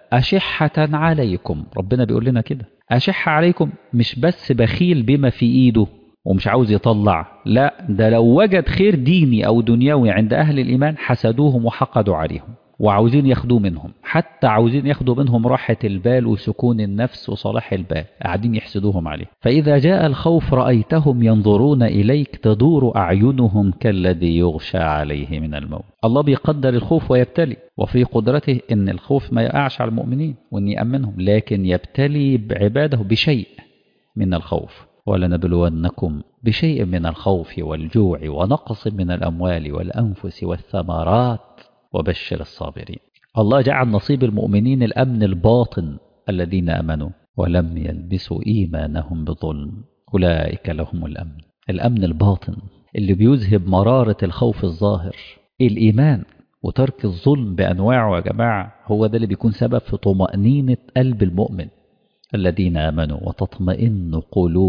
أشحة عليكم. ربنا بيقول لنا كده، أشحة عليكم، مش بس بخيل بما في إيده ومش عاوز يطلع، لا ده لو وجد خير ديني أو دنيوي عند أهل الإيمان حسدوهم وحقدوا عليهم وعاوزين ياخدوا منهم، حتى عاوزين ياخدوا منهم راحة البال وسكون النفس وصلاح البال، قاعدين يحسدوهم عليه. فإذا جاء الخوف رأيتهم ينظرون إليك تدور أعينهم كالذي يغشى عليه من الموت. الله بيقدر الخوف ويبتلي، وفي قدرته إن الخوف ما يقعش على المؤمنين وإن يأمنهم، لكن يبتلي بعباده بشيء من الخوف. ولنبلونكم بشيء من الخوف والجوع ونقص من الأموال والأنفس والثمرات وبشر الصابرين. الله جعل نصيب المؤمنين الأمن الباطن الذين أمنوا ولم يلبسوا إيمانهم بظلم أولئك لهم الأمن. الأمن الباطن اللي بيذهب مرارة الخوف الظاهر، الإيمان وترك الظلم بأنواعه يا جماعة، هو ده اللي بيكون سبب في طمأنينة قلب المؤمن. الذين آمنوا وتطمئن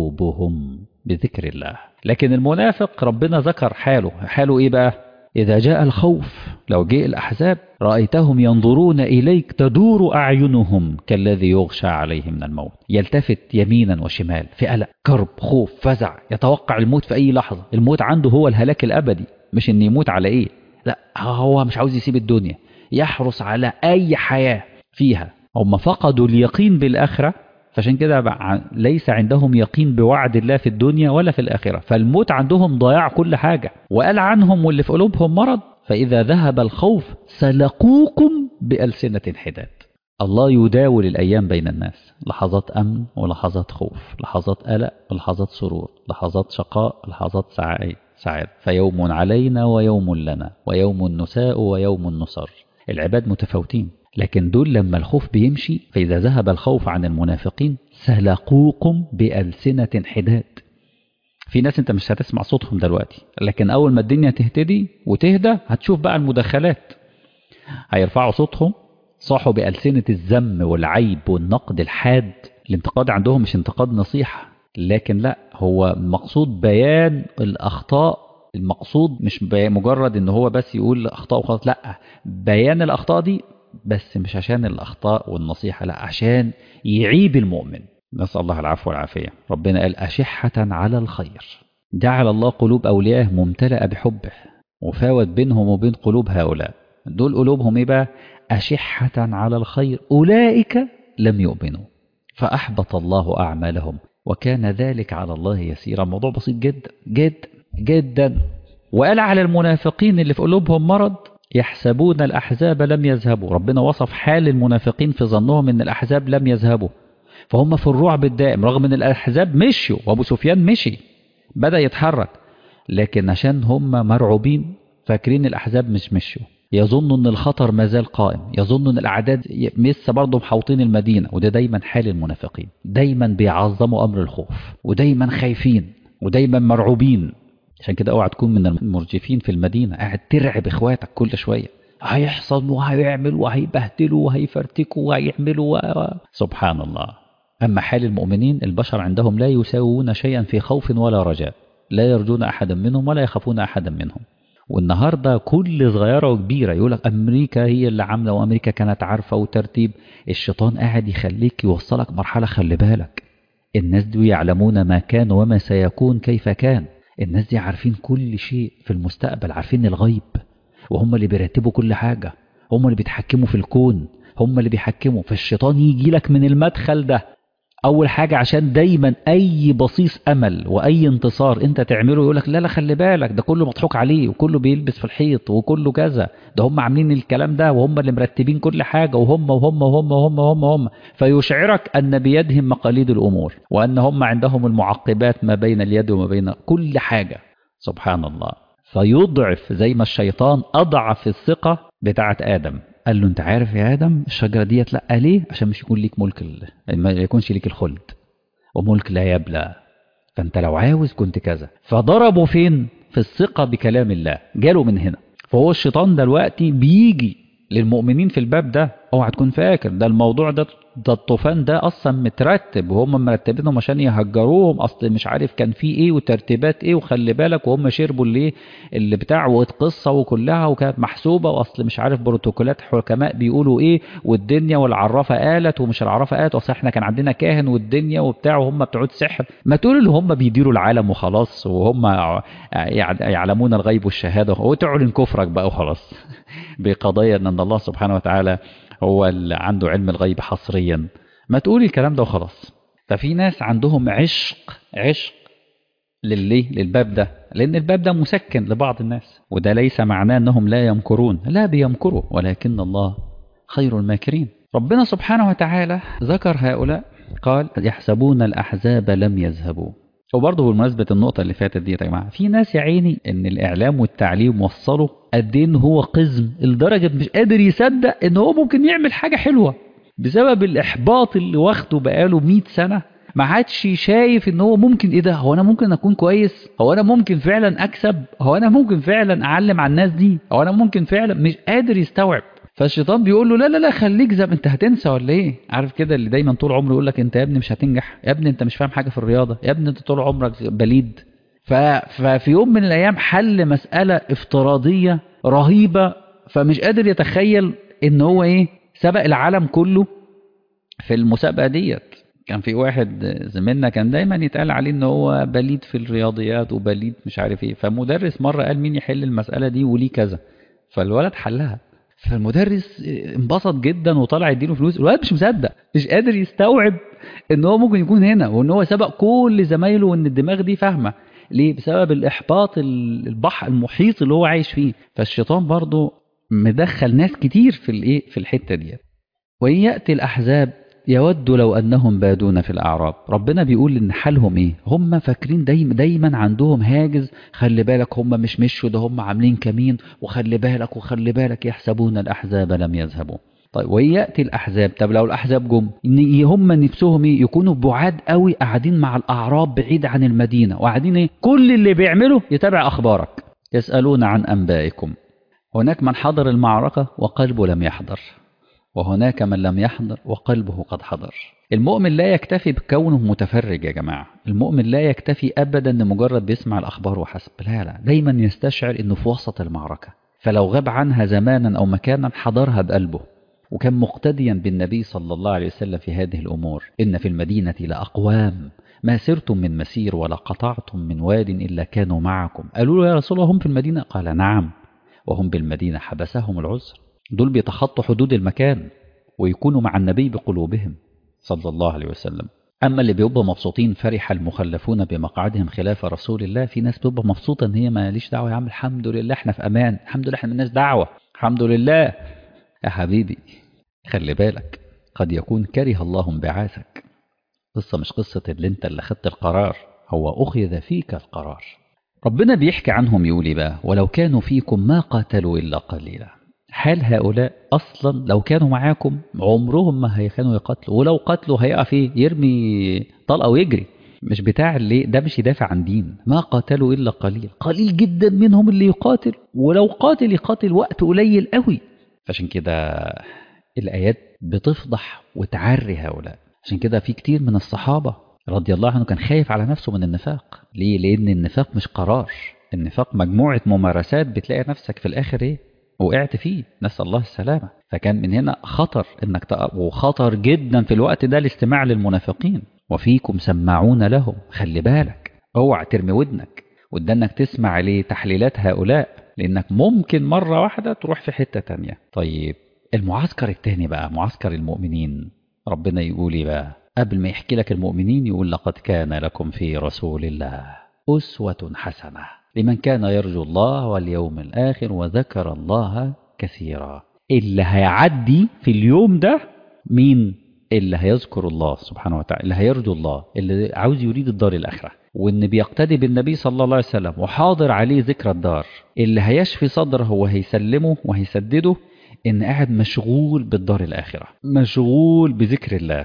قلوبهم بذكر الله. لكن المنافق ربنا ذكر حاله، حاله إيه بقى؟ إذا جاء الخوف، لو جاء الأحزاب رأيتهم ينظرون إليك تدور أعينهم كالذي يغشى عليه من الموت، يلتفت يمينا وشمال في قلق كرب خوف فزع، يتوقع الموت في أي لحظة. الموت عنده هو الهلاك الأبدي، مش إن يموت على إيه، لا هو مش عاوز يسيب الدنيا، يحرص على أي حياة فيها. هم فقدوا اليقين بالآخرة، فعشان كده ليس عندهم يقين بوعد الله في الدنيا ولا في الآخرة، فالموت عندهم ضياع كل حاجة. وقال عنهم واللي في قلوبهم مرض فإذا ذهب الخوف سلقوكم بألسنة حداد. الله يداول الأيام بين الناس، لحظات أمن ولحظات خوف، لحظات قلق ولحظات سرور، لحظات شقاء لحظات سعادة. فيوم علينا ويوم لنا، ويوم نساء ويوم نصر. العباد متفاوتين، لكن دول لما الخوف بيمشي، فإذا ذهب الخوف عن المنافقين سلقوكم بألسنة حداد. في ناس انت مش هتسمع صوتهم دلوقتي، لكن أول ما الدنيا تهتدي وتهدى هتشوف بقى المداخلات، هيرفعوا صوتهم، صاحوا بألسنة الذم والعيب والنقد الحاد. الانتقاد عندهم مش انتقاد نصيحة، لكن لا، هو مقصود بيان الأخطاء. المقصود مش مجرد ان هو بس يقول أخطاء وخلاص، لا، بيان الأخطاء دي بس مش عشان الأخطاء والنصيحة، لا، عشان يعيب المؤمن. نسأل الله العفو والعافية. ربنا قال أشحة على الخير، جعل الله قلوب أوليائه ممتلئة بحبه، وفاوت بينهم وبين قلوب هؤلاء. دول قلوبهم إيه بقى؟ أشحة على الخير أولئك لم يؤمنوا فأحبط الله أعمالهم وكان ذلك على الله يسيرا. موضوع بسيط جدا جدا جدا. وقال على المنافقين اللي في قلوبهم مرض يحسبون الأحزاب لم يذهبوا. ربنا وصف حال المنافقين في ظنهم أن الأحزاب لم يذهبوا، فهم في الرعب الدائم رغم أن الأحزاب مشيوا وأبو سفيان مشي بدأ يتحرك، لكن عشان هم مرعوبين فاكرين الأحزاب مش مشيوا، يظنوا أن الخطر ما زال قائم، يظنوا أن الأعداد لسه برضه محوطين المدينة. وده دايما حال المنافقين، دايما بيعظموا أمر الخوف ودايما خايفين ودايما مرعوبين. عشان كده اوعى تكون من المرجفين في المدينة قاعد ترعب اخواتك كل شوية، هيحصل وهيعمل وهيبهدلوا وهيفرتكوا وهيعملوا و... سبحان الله. أما حال المؤمنين، البشر عندهم لا يساوون شيئا في خوف ولا رجاء، لا يرجون أحدا منهم ولا يخافون أحدا منهم. والنهاردة كل صغيرة وكبيرة يقولك أمريكا هي اللي عاملة وأمريكا كانت عارفة وترتيب. الشيطان قاعد يخليك يوصلك مرحلة، خلي بالك الناس دي يعلمون ما كان وما سيكون كيف كان. الناس دي عارفين كل شيء في المستقبل، عارفين الغيب، وهم اللي بيرتبوا كل حاجة، هم اللي بيتحكموا في الكون، هم اللي بيحكموا. فالشيطان يجي لك من المدخل ده أول حاجة عشان دايما أي بصيص أمل وأي انتصار أنت تعمله يقولك لا لا خلي بالك ده كله مضحوك عليه وكله بيلبس في الحيط وكله كذا، ده هم عاملين الكلام ده وهم اللي مرتبين كل حاجة وهم وهم وهم وهم وهم, وهم. فيشعرك أن بيدهم مقاليد الأمور وأن هم عندهم المعقبات ما بين اليد وما بين كل حاجة. سبحان الله. فيضعف زي ما الشيطان أضعف الثقة بتاعة آدم، قال له انت عارف يا آدم الشجرة دي لا ليه؟ عشان مش يكون ليك ملك ال... ما يكونش ليك الخلد وملك لا يبلى، فانت لو عاوز كنت كذا. فضربوا فين؟ في الثقة بكلام الله، جالوا من هنا. فهو الشيطان دلوقتي بيجي للمؤمنين في الباب ده اوعى تكون فاكر ده الموضوع ده ده الطوفان ده اصلا مترتب وهم مرتبينهم عشان يهجروهم، اصل مش عارف كان في ايه وترتيبات ايه، وخلي بالك وهم شربوا اللي اللي بتاع والقصه وكلها وكانت محسوبه، واصل مش عارف بروتوكولات حكماء بيقولوا ايه، والدنيا والعرافه قالت ومش العرافه قالت، اصل احنا كان عندنا كاهن والدنيا وبتاع وهم بتوع سحر. ما تقول اللي هم بيديروا العالم وخلاص، وهم يعلمون الغيب والشهاده، وتعلن كفرك بقى وخلاص بقضيه ان الله سبحانه وتعالى هو اللي عنده علم الغيب حصريا. ما تقولي الكلام ده وخلاص. ففي ناس عندهم عشق عشق لليه للباب ده، لأن الباب ده مسكن لبعض الناس، وده ليس معناه أنهم لا يمكرون، لا بيمكروا، ولكن الله خير الماكرين. ربنا سبحانه وتعالى ذكر هؤلاء قال يحسبون الأحزاب لم يذهبوا. وبرضه بمناسبة النقطة اللي فاتت دي يا جماعة، في ناس يا عيني إن الإعلام والتعليم وصلوا قد إيه إن هو قزم لدرجة مش قادر يصدق إن هو ممكن يعمل حاجة حلوة بسبب الإحباط اللي واخده بقاله مئة سنة. ما عادش شايف إن هو ممكن إيه ده، هو أنا ممكن أكون كويس، هو أنا ممكن فعلا أكسب، هو أنا ممكن فعلا أعلم على الناس دي، هو أنا ممكن فعلا، مش قادر يستوعب. فالشيطان بيقول له لا لا لا خليك زي انت هتنسى ولا ايه؟ عارف كده اللي دايما طول عمره يقول لك انت يا ابني مش هتنجح، يا ابني انت مش فاهم حاجه في الرياضه، يا ابني انت طول عمرك بليد. ف... ففي يوم من الايام حل مساله افتراضيه رهيبه، فمش قادر يتخيل ان هو ايه سبق العالم كله في المسابقه ديت. كان في واحد زميلنا كان دايما يتقال عليه ان هو بليد في الرياضيات وبليد مش عارف ايه، فمدرس مره قال مين يحل المساله دي وليه كذا، فالولد حلها. فالمدرس انبسط جدا وطلع يديله فلوس، الولد مش مصدق، مش قادر يستوعب ان هو ممكن يكون هنا، وان هو سبق كل زمايله، وان الدماغ دي فاهمه ليه، بسبب الاحباط البحر المحيط اللي هو عايش فيه. فالشيطان برضو مدخل ناس كتير في الايه في الحته دي. وان ياتي الاحزاب يود لو انهم بادون في الاعراب. ربنا بيقول ان حالهم ايه، هم فاكرين دايما دايما عندهم هاجس، خلي بالك هم مش مشوا، ده هم عاملين كمين، وخلي بالك وخلي بالك يحسبون الاحزاب لم يذهبوا. طيب وياتي الاحزاب، طب لو الاحزاب جم ان هم نفسهم ايه يكونوا بعاد قوي، قاعدين مع الاعراب بعيد عن المدينه، وقاعدين ايه كل اللي بيعمله يتابع اخبارك، يسالون عن انبائكم. هناك من حضر المعركه وقلبه لم يحضر، وهناك من لم يحضر وقلبه قد حضر. المؤمن لا يكتفي بكونه متفرج يا جماعة، المؤمن لا يكتفي أبدا أن مجرد بيسمع الأخبار وحسب، لا لا، دايما يستشعر أنه في وسط المعركة، فلو غاب عنها زمانا أو مكانا حضرها بقلبه، وكان مقتديا بالنبي صلى الله عليه وسلم في هذه الأمور. إن في المدينة لأقوام ما سرتم من مسير ولا قطعتم من واد إلا كانوا معكم. قالوا له يا رسول الله هم في المدينة؟ قال نعم، وهم بالمدينة حبسهم العذر. دول بيتخطوا حدود المكان ويكونوا مع النبي بقلوبهم صلى الله عليه وسلم. أما اللي بيبقى مبسوطين فرح المخلفون بمقعدهم خلاف رسول الله، في ناس بتبقى مبسوطة ان هي ماليش دعوة، يا عم الحمد لله احنا في امان، الحمد لله احنا مالناش دعوة، الحمد لله. يا حبيبي خلي بالك قد يكون كره الله انبعاثك، قصة مش قصة اللي انت اللي خدت القرار، هو أخذ فيك القرار. ربنا بيحكي عنهم يقول بقى ولو كانوا فيكم ما قاتلوا إلا قليلا. حال هؤلاء أصلا لو كانوا معاكم عمرهم ما هيكانوا يقاتلوا، ولو قتلوا هيقف ايه يرمي طلقة ويجري، مش بتاع اللي ده مش يدافع عن دين. ما قاتلوا إلا قليل، قليل جدا منهم اللي يقاتل، ولو قاتل يقاتل وقت قليل قوي. عشان كده الآيات بتفضح وتعري هؤلاء. عشان كده في كتير من الصحابة رضي الله عنه كان خايف على نفسه من النفاق. ليه؟ لأن النفاق مش قرار، النفاق مجموعة ممارسات بتلاقي نفسك في الآخر ايه وقعت فيه، نسأل الله السلامة. فكان من هنا خطر انك تق... وخطر جدا في الوقت ده الاستماع للمنافقين. وفيكم سماعون لهم، خلي بالك اوعى ترمي ودنك ودنك تسمع لتحليلات هؤلاء، لانك ممكن مرة واحدة تروح في حتة تانية. طيب المعسكر التاني بقى معسكر المؤمنين، ربنا يقول ايه بقى قبل ما يحكي لك المؤمنين؟ يقول لقد كان لكم في رسول الله أسوة حسنة لمن كان يرجو الله واليوم الآخر وذكر الله كثيرا. اللي هيعدي في اليوم ده مين؟ اللي هيذكر الله سبحانه وتعالى، اللي هيرجو الله، اللي عاوز يريد الدار الآخرة، وإن بيقتدي بالنبي صلى الله عليه وسلم وحاضر عليه ذكر الدار. اللي هيشفي صدره وهيسلمه وهيسدده إن قاعد مشغول بالدار الآخرة، مشغول بذكر الله،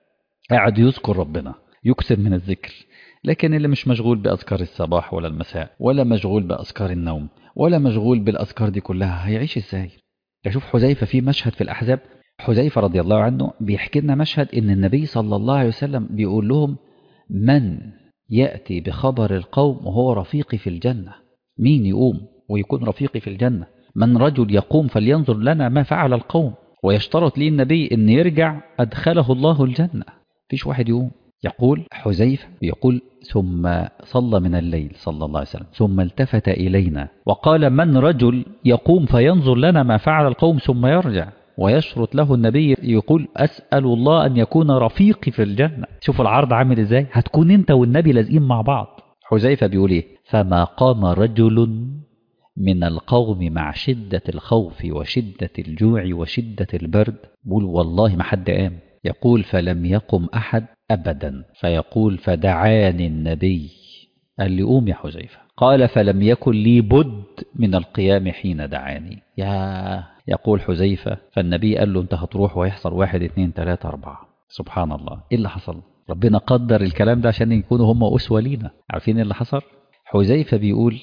قاعد يذكر ربنا، يكثر من الذكر. لكن اللي مش مشغول بأذكار الصباح ولا المساء، ولا مشغول بأذكار النوم، ولا مشغول بالأذكار دي كلها، هيعيش ازاي؟ شوف حذيفة في مشهد في الأحزاب حذيفة رضي الله عنه بيحكي لنا مشهد إن النبي صلى الله عليه وسلم بيقول لهم من يأتي بخبر القوم وهو رفيقي في الجنة؟ مين يقوم ويكون رفيقي في الجنة؟ من رجل يقوم فلينظر لنا ما فعل القوم، ويشترط لي النبي إن يرجع أدخله الله الجنة. فيش واحد يقوم. يقول حذيفة يقول ثم صلى من الليل صلى الله عليه وسلم ثم التفت إلينا وقال من رجل يقوم فينظر لنا ما فعل القوم ثم يرجع، ويشرط له النبي يقول أسأل الله أن يكون رفيقي في الجنة. شوفوا العرض عامل إزاي، هتكون أنت والنبي لازقين مع بعض. حذيفة بيقول إيه؟ فما قام رجل من القوم مع شدة الخوف وشدة الجوع وشدة البرد، بيقول والله ما حد قام. يقول فلم يقم أحد أبدا، فيقول فدعاني النبي، قال لي قوم يا حذيفة، قال فلم يكن لي بد من القيام حين دعاني. يا يقول حذيفة فالنبي قال له انت هتروح ويحصل واحد اتنين تلاتة اربعة. سبحان الله. ايه اللي حصل؟ ربنا قدر الكلام ده عشان يكونوا هم أسوة لينا. عارفين ايه اللي حصل؟ حذيفة بيقول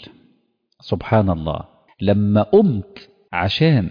سبحان الله لما قمت عشان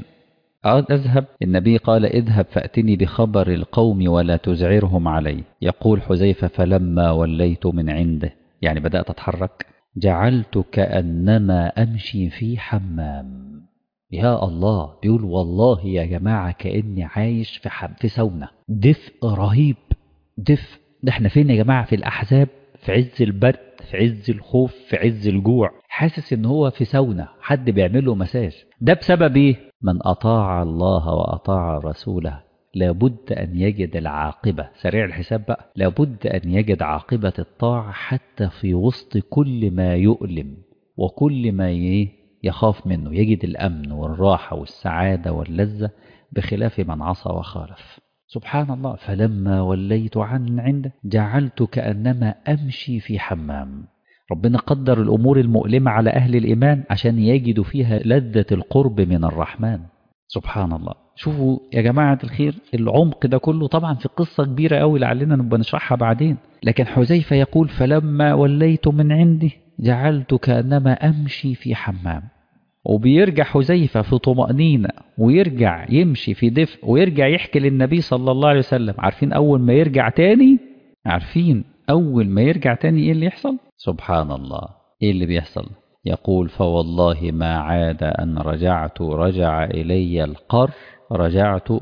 أذهب النبي قال اذهب فأتني بخبر القوم ولا تزعرهم علي. يقول حذيفة فلما وليت من عنده، يعني بدأت أتحرك، جعلت كأنما أمشي في حمام. يا الله، بيقول والله يا جماعة كأني عايش في حم في ساونا، دفء رهيب، دفء. ده احنا فين يا جماعة؟ في الأحزاب، في عز البرد، في عز الخوف، في عز الجوع، حاسس ان هو في ساونا حد بيعمله مساج. ده بسبب ايه؟ من أطاع الله وأطاع رسوله لابد أن يجد العاقبة. سريع الحساب بقى، لابد أن يجد عاقبة الطاعة حتى في وسط كل ما يؤلم وكل ما يخاف منه، يجد الأمن والراحة والسعادة واللذة، بخلاف من عصى وخالف. سبحان الله. فلما وليت عن عنده جعلت كأنما أمشي في حمام. ربنا قدر الأمور المؤلمة على أهل الإيمان عشان يجدوا فيها لذة القرب من الرحمن. سبحان الله. شوفوا يا جماعة الخير العمق ده كله، طبعا في قصة كبيرة قوي لعلنا نبقى نشرحها بعدين، لكن حذيفة يقول فلما وليت من عنده جعلت كأنما أمشي في حمام. وبيرجع حذيفة في طمأنينة، ويرجع يمشي في دفء، ويرجع يحكي للنبي صلى الله عليه وسلم. عارفين أول ما يرجع تاني عارفين أول ما يرجع تاني إيه اللي يحصل؟ سبحان الله. إيه اللي بيحصل؟ يقول فوالله ما عاد أن رجعت رجع إلي القر رجعت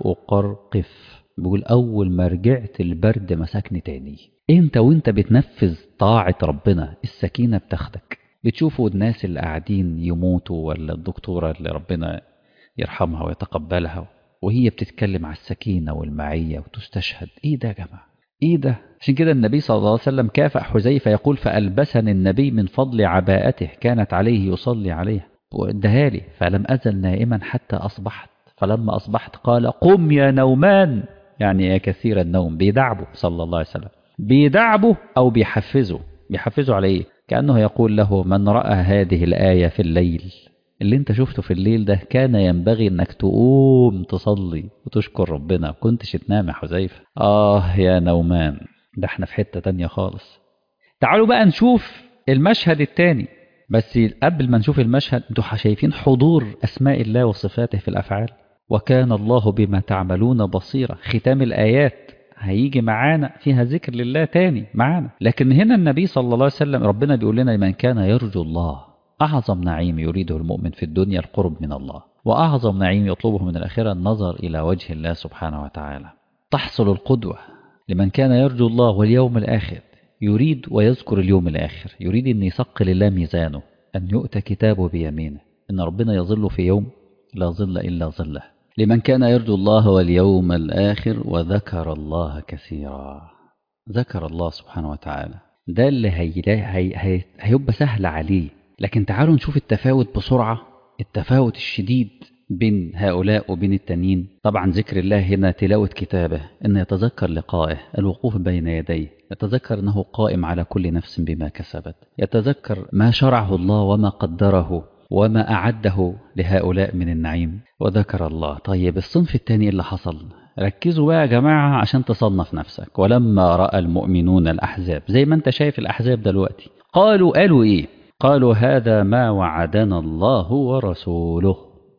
أقرقف. بيقول أول ما رجعت البرد مسكني تاني. أنت وأنت بتنفذ طاعة ربنا السكينة بتاخدك. بتشوفوا الناس اللي قاعدين يموتوا، ولا الدكتورة اللي ربنا يرحمها ويتقبلها وهي بتتكلم على السكينة والمعية وتستشهد. إيه ده يا جماعة؟ إيه ده؟ عشان كده النبي صلى الله عليه وسلم كافأ حذيفة، يقول فألبسني النبي من فضل عباءته كانت عليه يصلي عليها وادها لي، فلم أزل نائما حتى أصبحت. فلما أصبحت قال قم يا نومان، يعني يا كثير النوم. بيدعبه صلى الله عليه وسلم، بيدعبه أو بيحفزه. بيحفزه على إيه؟ كأنه يقول له من رأى هذه الآية في الليل، اللي انت شفته في الليل ده كان ينبغي انك تقوم تصلي وتشكر ربنا، كنتش تنام يا حذيفة. آه يا نومان، ده احنا في حتة تانية خالص. تعالوا بقى نشوف المشهد التاني. بس قبل ما نشوف المشهد، انتوا شايفين حضور أسماء الله وصفاته في الأفعال؟ وكان الله بما تعملون بصيرا. ختام الآيات هيجي معانا فيها ذكر لله تاني معانا، لكن هنا النبي صلى الله عليه وسلم ربنا بيقول لنا من كان يرجو الله، أعظم نعيم يريده المؤمن في الدنيا القرب من الله، وأعظم نعيم يطلبه من الآخرة النظر إلى وجه الله سبحانه وتعالى. تحصل القدوة لمن كان يرجو الله واليوم الآخر، يريد ويذكر اليوم الآخر، يريد أن يثقل الله ميزانه، أن يؤتى كتابه بيمينه، أن ربنا يظل في يوم لا ظل إلا ظله. لمن كان يرجو الله واليوم الآخر وذكر الله كثيرا. ذكر الله سبحانه وتعالى، ده اللي هي... هي... هي... هيبقى سهل عليه. لكن تعالوا نشوف التفاوت بسرعة، التفاوت الشديد بين هؤلاء وبين التانيين. طبعا ذكر الله هنا تلاوة كتابه، أن يتذكر لقائه، الوقوف بين يديه، يتذكر أنه قائم على كل نفس بما كسبت، يتذكر ما شرعه الله وما قدره وما أعده لهؤلاء من النعيم، وذكر الله. طيب الصنف الثاني اللي حصل، ركزوا بقى يا جماعة عشان تصنف نفسك. ولما رأى المؤمنون الأحزاب، زي ما انت شايف الأحزاب دلوقتي، قالوا قالوا إيه؟ قالوا هذا ما وعدنا الله ورسوله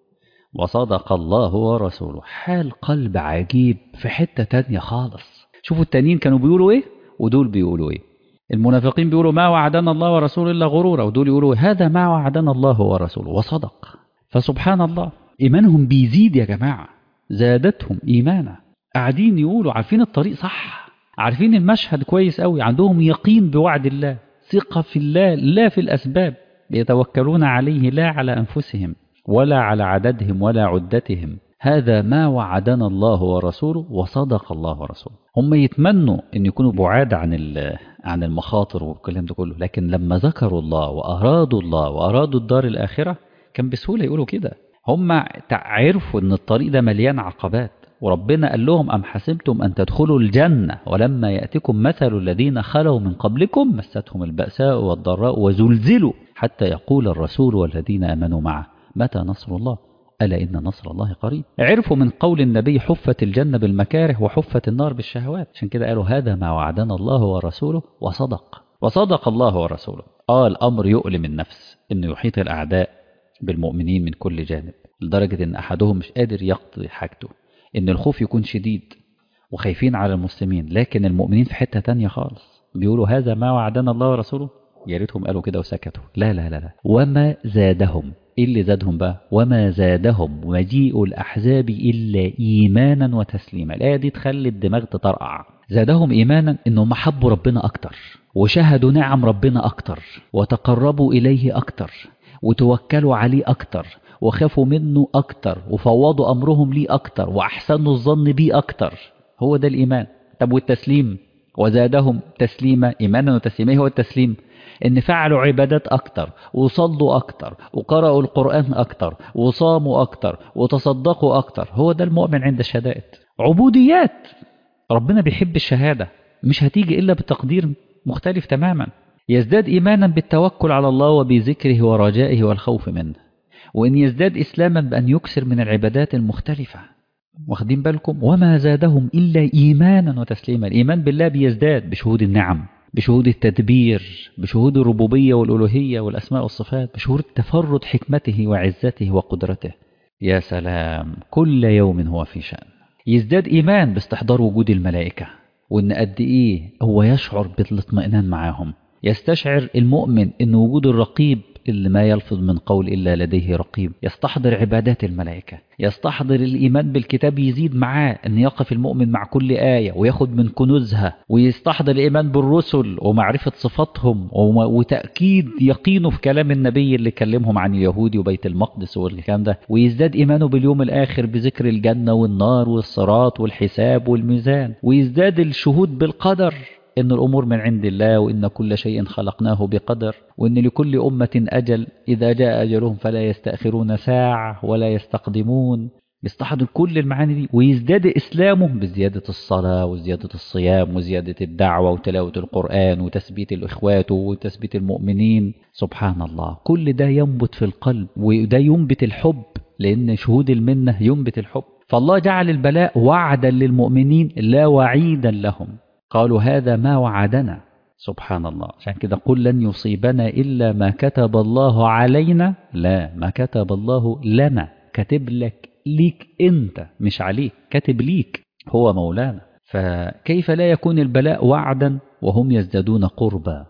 وصدق الله ورسوله. حال قلب عجيب في حتة تانية خالص. شوفوا التانيين كانوا بيقولوا ايه ودول بيقولوا ايه. المنافقين بيقولوا ما وعدنا الله ورسوله إلا غرورا، ودول يقولوا هذا ما وعدنا الله ورسوله وصدق. فسبحان الله إيمانهم بيزيد يا جماعة، زادتهم إيمانا. قاعدين يقولوا عارفين الطريق صح، عارفين المشهد كويس قوي، عندهم يقين بوعد الله، ثقة في الله لا في الأسباب، يتوكلون عليه لا على أنفسهم ولا على عددهم ولا عدتهم. هذا ما وعدنا الله ورسوله وصدق الله ورسوله. هم يتمنوا أن يكونوا بعاد عن عن المخاطر والكلام ده كله، لكن لما ذكروا الله وأرادوا الله وأرادوا الدار الآخرة كان بسهولة يقولوا كده. هم عرفوا أن الطريق ده مليان عقبات، وربنا قال لهم أم حسبتم أن تدخلوا الجنة ولما يأتكم مثل الذين خلوا من قبلكم مستهم البأساء والضراء وزلزلوا حتى يقول الرسول والذين آمنوا معه متى نصر الله ألا إن نصر الله قريب. عرفوا من قول النبي حفت الجنة بالمكاره وحفت النار بالشهوات، عشان كده قالوا هذا ما وعدنا الله ورسوله وصدق. وصدق الله ورسوله. آه الأمر يؤلم النفس إنه يحيط الأعداء بالمؤمنين من كل جانب، لدرجة إن أحدهم مش قادر يقضي حاجته، إن الخوف يكون شديد وخايفين على المسلمين، لكن المؤمنين في حتة تانية خالص بيقولوا هذا ما وعدنا الله ورسوله. يا ريتهم قالوا كده وسكتوا. لا لا لا لا. وما زادهم، إيه اللي زادهم بقى؟ وما زادهم مجيء الأحزاب إلا إيمانا وتسليما. الآية دي تخلي الدماغ تطرقع. زادهم إيمانا إنهم حبوا ربنا أكتر، وشاهدوا نعم ربنا أكتر، وتقربوا إليه أكتر، وتوكلوا عليه أكتر، وخافوا منه أكتر، وفوضوا أمرهم ليه أكتر، وأحسنوا الظن بيه أكتر. هو ده الإيمان. طب والتسليم؟ وزادهم تسليما. إيمانا وتسليما هو التسليم، إن فعلوا عبادات أكتر، وصلوا أكتر، وقرأوا القرآن أكتر، وصاموا أكتر، وتصدقوا أكتر. هو ده المؤمن عند الشدائد. عبوديات. ربنا بيحب الشهادة، مش هتيجي إلا بتقدير مختلف تماما. يزداد إيمانا بالتوكل على الله وبذكره ورجائه والخوف منه، وإن يزداد إسلاما بأن يكسر من العبادات المختلفة. واخدين بالكم؟ وما زادهم إلا إيمانا وتسليما. الإيمان بالله بيزداد بشهود النعم، بشهود التدبير، بشهود الربوبية والألوهية والأسماء والصفات، بشهود تفرد حكمته وعزته وقدرته. يا سلام، كل يوم هو في شأن. يزداد إيمان باستحضار وجود الملائكة، وإن قد إيه هو يشعر بالاطمئنان معاهم. يستشعر المؤمن إن وجود الرقيب اللي ما يلفظ من قول إلا لديه رقيب. يستحضر عبادات الملائكة، يستحضر الإيمان بالكتاب، يزيد معاه أن يقف المؤمن مع كل آية وياخد من كنوزها، ويستحضر الإيمان بالرسل ومعرفة صفاتهم وتأكيد يقينه في كلام النبي اللي كلمهم عن اليهود وبيت المقدس والكلام ده، ويزداد إيمانه باليوم الآخر بذكر الجنة والنار والصراط والحساب والميزان، ويزداد الشهود بالقدر، إن الأمور من عند الله، وإن كل شيء خلقناه بقدر، وإن لكل أمة أجل إذا جاء أجلهم فلا يستأخرون ساعة ولا يستقدمون. يستحضر كل المعاني دي، ويزداد إسلامه بزيادة الصلاة وزيادة الصيام وزيادة الدعوة وتلاوة القرآن وتثبيت الإخوات وتثبيت المؤمنين. سبحان الله، كل ده ينبت في القلب، وده ينبت الحب، لأن شهود المنة ينبت الحب. فالله جعل البلاء وعدا للمؤمنين لا وعيدا لهم. قالوا هذا ما وعدنا. سبحان الله. عشان كده قل لن يصيبنا إلا ما كتب الله علينا، لا، ما كتب الله لنا. كاتب لك ليك أنت، مش عليك، كاتب ليك، هو مولانا. فكيف لا يكون البلاء وعدا وهم يزدادون قربا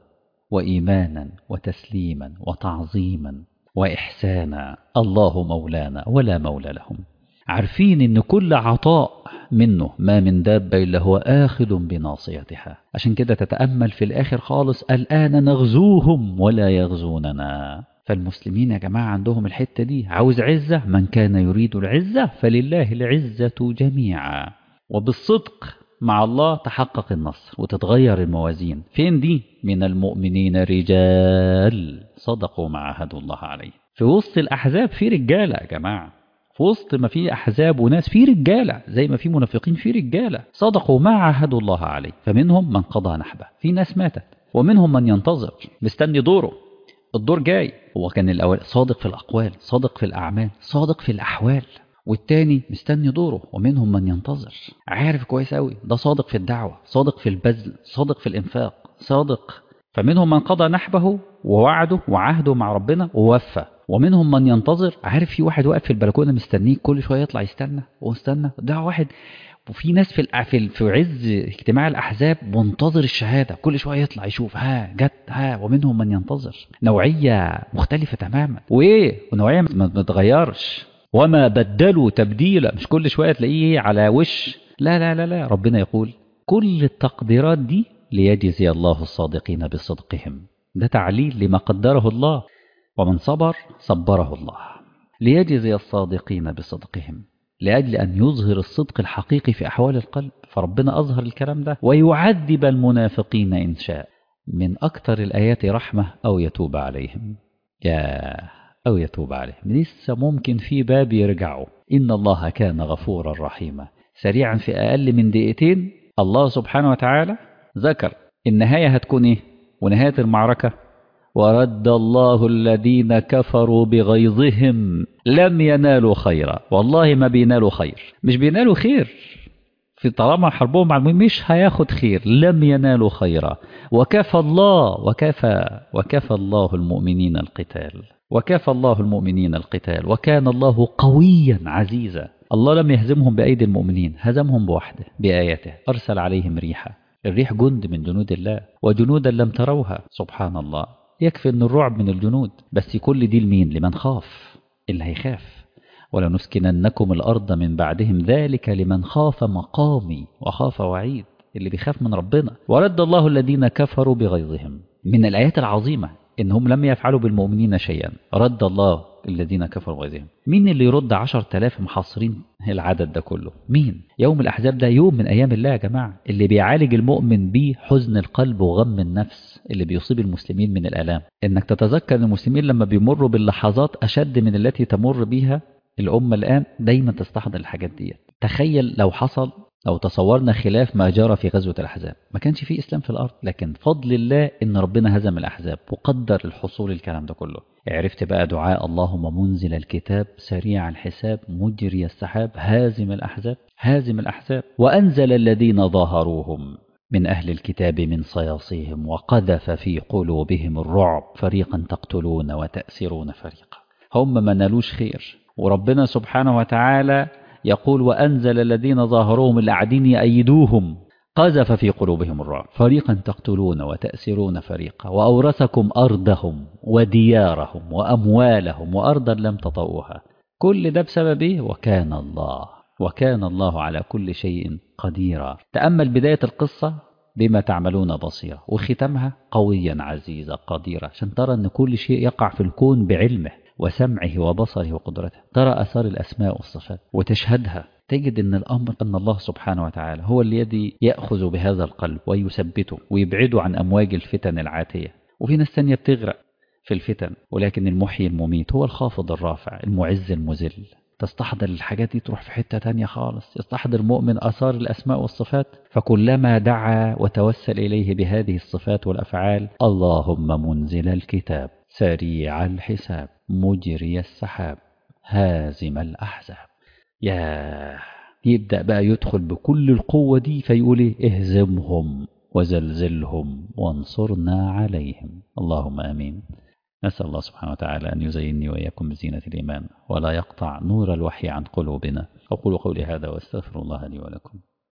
وإيمانا وتسليما وتعظيما وإحسانا. الله مولانا ولا مولى لهم. عارفين إن كل عطاء منه ما من دابة إلا هو آخذ بناصيتها. عشان كده تتأمل في الآخر خالص، الآن نغزوهم ولا يغزوننا. فالمسلمين يا جماعة عندهم الحتة دي. عاوز عزة؟ من كان يريد العزة فلله العزة جميعا. وبالصدق مع الله تحقق النصر وتتغير الموازين. فين دي؟ من المؤمنين رجال صدقوا ما عاهدوا الله عليه. في وسط الأحزاب في رجالة يا جماعة، في وسط ما في أحزاب وناس في رجالة، زي ما في منافقين في رجالة صدقوا ما عاهدوا الله عليه. فمنهم من قضى نحبه، في ناس ماتت، ومنهم من ينتظر مستني دوره، الدور جاي. هو كان الأول صادق في الأقوال، صادق في الأعمال، صادق في الأحوال، والتاني مستني دوره. ومنهم من ينتظر، عارف كويس قوي ده صادق في الدعوة، صادق في البذل، صادق في الإنفاق، صادق. فمنهم من قضى نحبه ووعده وعهده مع ربنا ووفى، ومنهم من ينتظر. عارف في واحد واقف في البلكونة مستنيك كل شوية يطلع يستنى واستنى، ده واحد. وفي ناس في الأ- في في عز اجتماع الأحزاب منتظر الشهادة، كل شوية يطلع يشوف ها جت ها. ومنهم من ينتظر. نوعية مختلفة تماما، وإيه ونوعية ما ما تغيرش. وما بدلوا تبديلا، مش كل شوية تلاقيه على وش. لا لا لا لا، ربنا يقول كل التقديرات دي ليجزي الله الصادقين بصدقهم. ده تعليل لما قدره الله. ومن صبر صبره الله. ليجزي الصادقين بصدقهم، لأجل أن يظهر الصدق الحقيقي في أحوال القلب. فربنا أظهر الكلام ده. ويعذب المنافقين إن شاء. من أكثر الآيات رحمة أو يتوب عليهم. يا أو يتوب عليهم، لسه ممكن في باب يرجعوا. إن الله كان غفورا رحيما. سريعا في أقل من دقيقتين الله سبحانه وتعالى ذكر النهاية هتكون إيه، ونهاية المعركة. ورد الله الذين كفروا بغيظهم لم ينالوا خيرا. والله ما بينالوا خير، مش بينالوا خير. في طالما حربهم مع المؤمنين مش هياخد خير. لم ينالوا خيرا وكفى الله وكفى وكفى الله المؤمنين القتال. وكفى الله المؤمنين القتال وكان الله قويا عزيزا. الله لم يهزمهم بأيدي المؤمنين، هزمهم بوحده بآياته. أرسل عليهم ريحا. الريح جند من جنود الله، وجنودا لم تروها. سبحان الله. يكفي أن الرعب من الجنود، بس كل دي لمين؟ لمن خاف. اللي هيخاف. ولنسكننكم الأرض من بعدهم ذلك لمن خاف مقامي وخاف وعيد. اللي بيخاف من ربنا. ورد الله الذين كفروا بغيظهم. من الآيات العظيمة إنهم لم يفعلوا بالمؤمنين شيئا. رد الله الذين كفروا بغيظهم. مين اللي يرد عشر تلاف محاصرين العدد ده كله؟ مين؟ يوم الأحزاب ده يوم من أيام الله يا جماعة، اللي بيعالج المؤمن بيه حزن القلب وغم النفس اللي بيصيب المسلمين من الآلام. إنك تتذكر المسلمين لما بيمروا باللحظات أشد من التي تمر بها الأمة الآن، دايما تستحضر الحاجات دي. تخيل لو حصل، لو تصورنا خلاف ما جرى في غزوة الأحزاب، ما كانش فيه إسلام في الأرض، لكن فضل الله إن ربنا هزم الأحزاب وقدر الحصول الكلام ده كله. عرفت بقى دعاء اللهم منزل الكتاب سريع الحساب مجري السحاب هازم الأحزاب. هازم الأحزاب. وأنزل الذين ظاهروهم من أهل الكتاب من صياصيهم وقذف في قلوبهم الرعب فريقا تقتلون وتأسرون فريقا. هم ما نالوش خير. وربنا سبحانه وتعالى يقول وأنزل الذين ظاهروهم اللي قاعدين يأيدوهم قذف في قلوبهم الرعب فريقا تقتلون وتأسرون فريقا وأورثكم أرضهم وديارهم وأموالهم وأرضا لم تطئوها. كل ده بسبب إيه؟ وكان الله وكان الله على كل شيء قديرا. تأمل بداية القصة بما تعملون بصيرا، وختمها قويا عزيزا قديرا، عشان ترى أن كل شيء يقع في الكون بعلمه وسمعه وبصره وقدرته. ترى أثار الأسماء والصفات وتشهدها، تجد أن الأمر أن الله سبحانه وتعالى هو الذي يأخذ بهذا القلب ويثبته ويبعده عن أمواج الفتن العاتية. وفي ناس ثانية بتغرق في الفتن، ولكن المحيي المميت هو الخافض الرافع المعز المذل. تستحضر الحاجات دي تروح في حتة تانية خالص. يستحضر المؤمن أثار الأسماء والصفات، فكلما دعا وتوسل إليه بهذه الصفات والأفعال اللهم منزل الكتاب سريع الحساب مجري السحاب هازم الأحزاب. يا يبدأ بقى يدخل بكل القوة دي فيقول إيه؟ اهزمهم وزلزلهم وانصرنا عليهم. اللهم آمين. نسأل الله سبحانه وتعالى أن يزينني وإياكم بزينة الإيمان ولا يقطع نور الوحي عن قلوبنا. أقول قولي هذا واستغفر الله لي ولكم.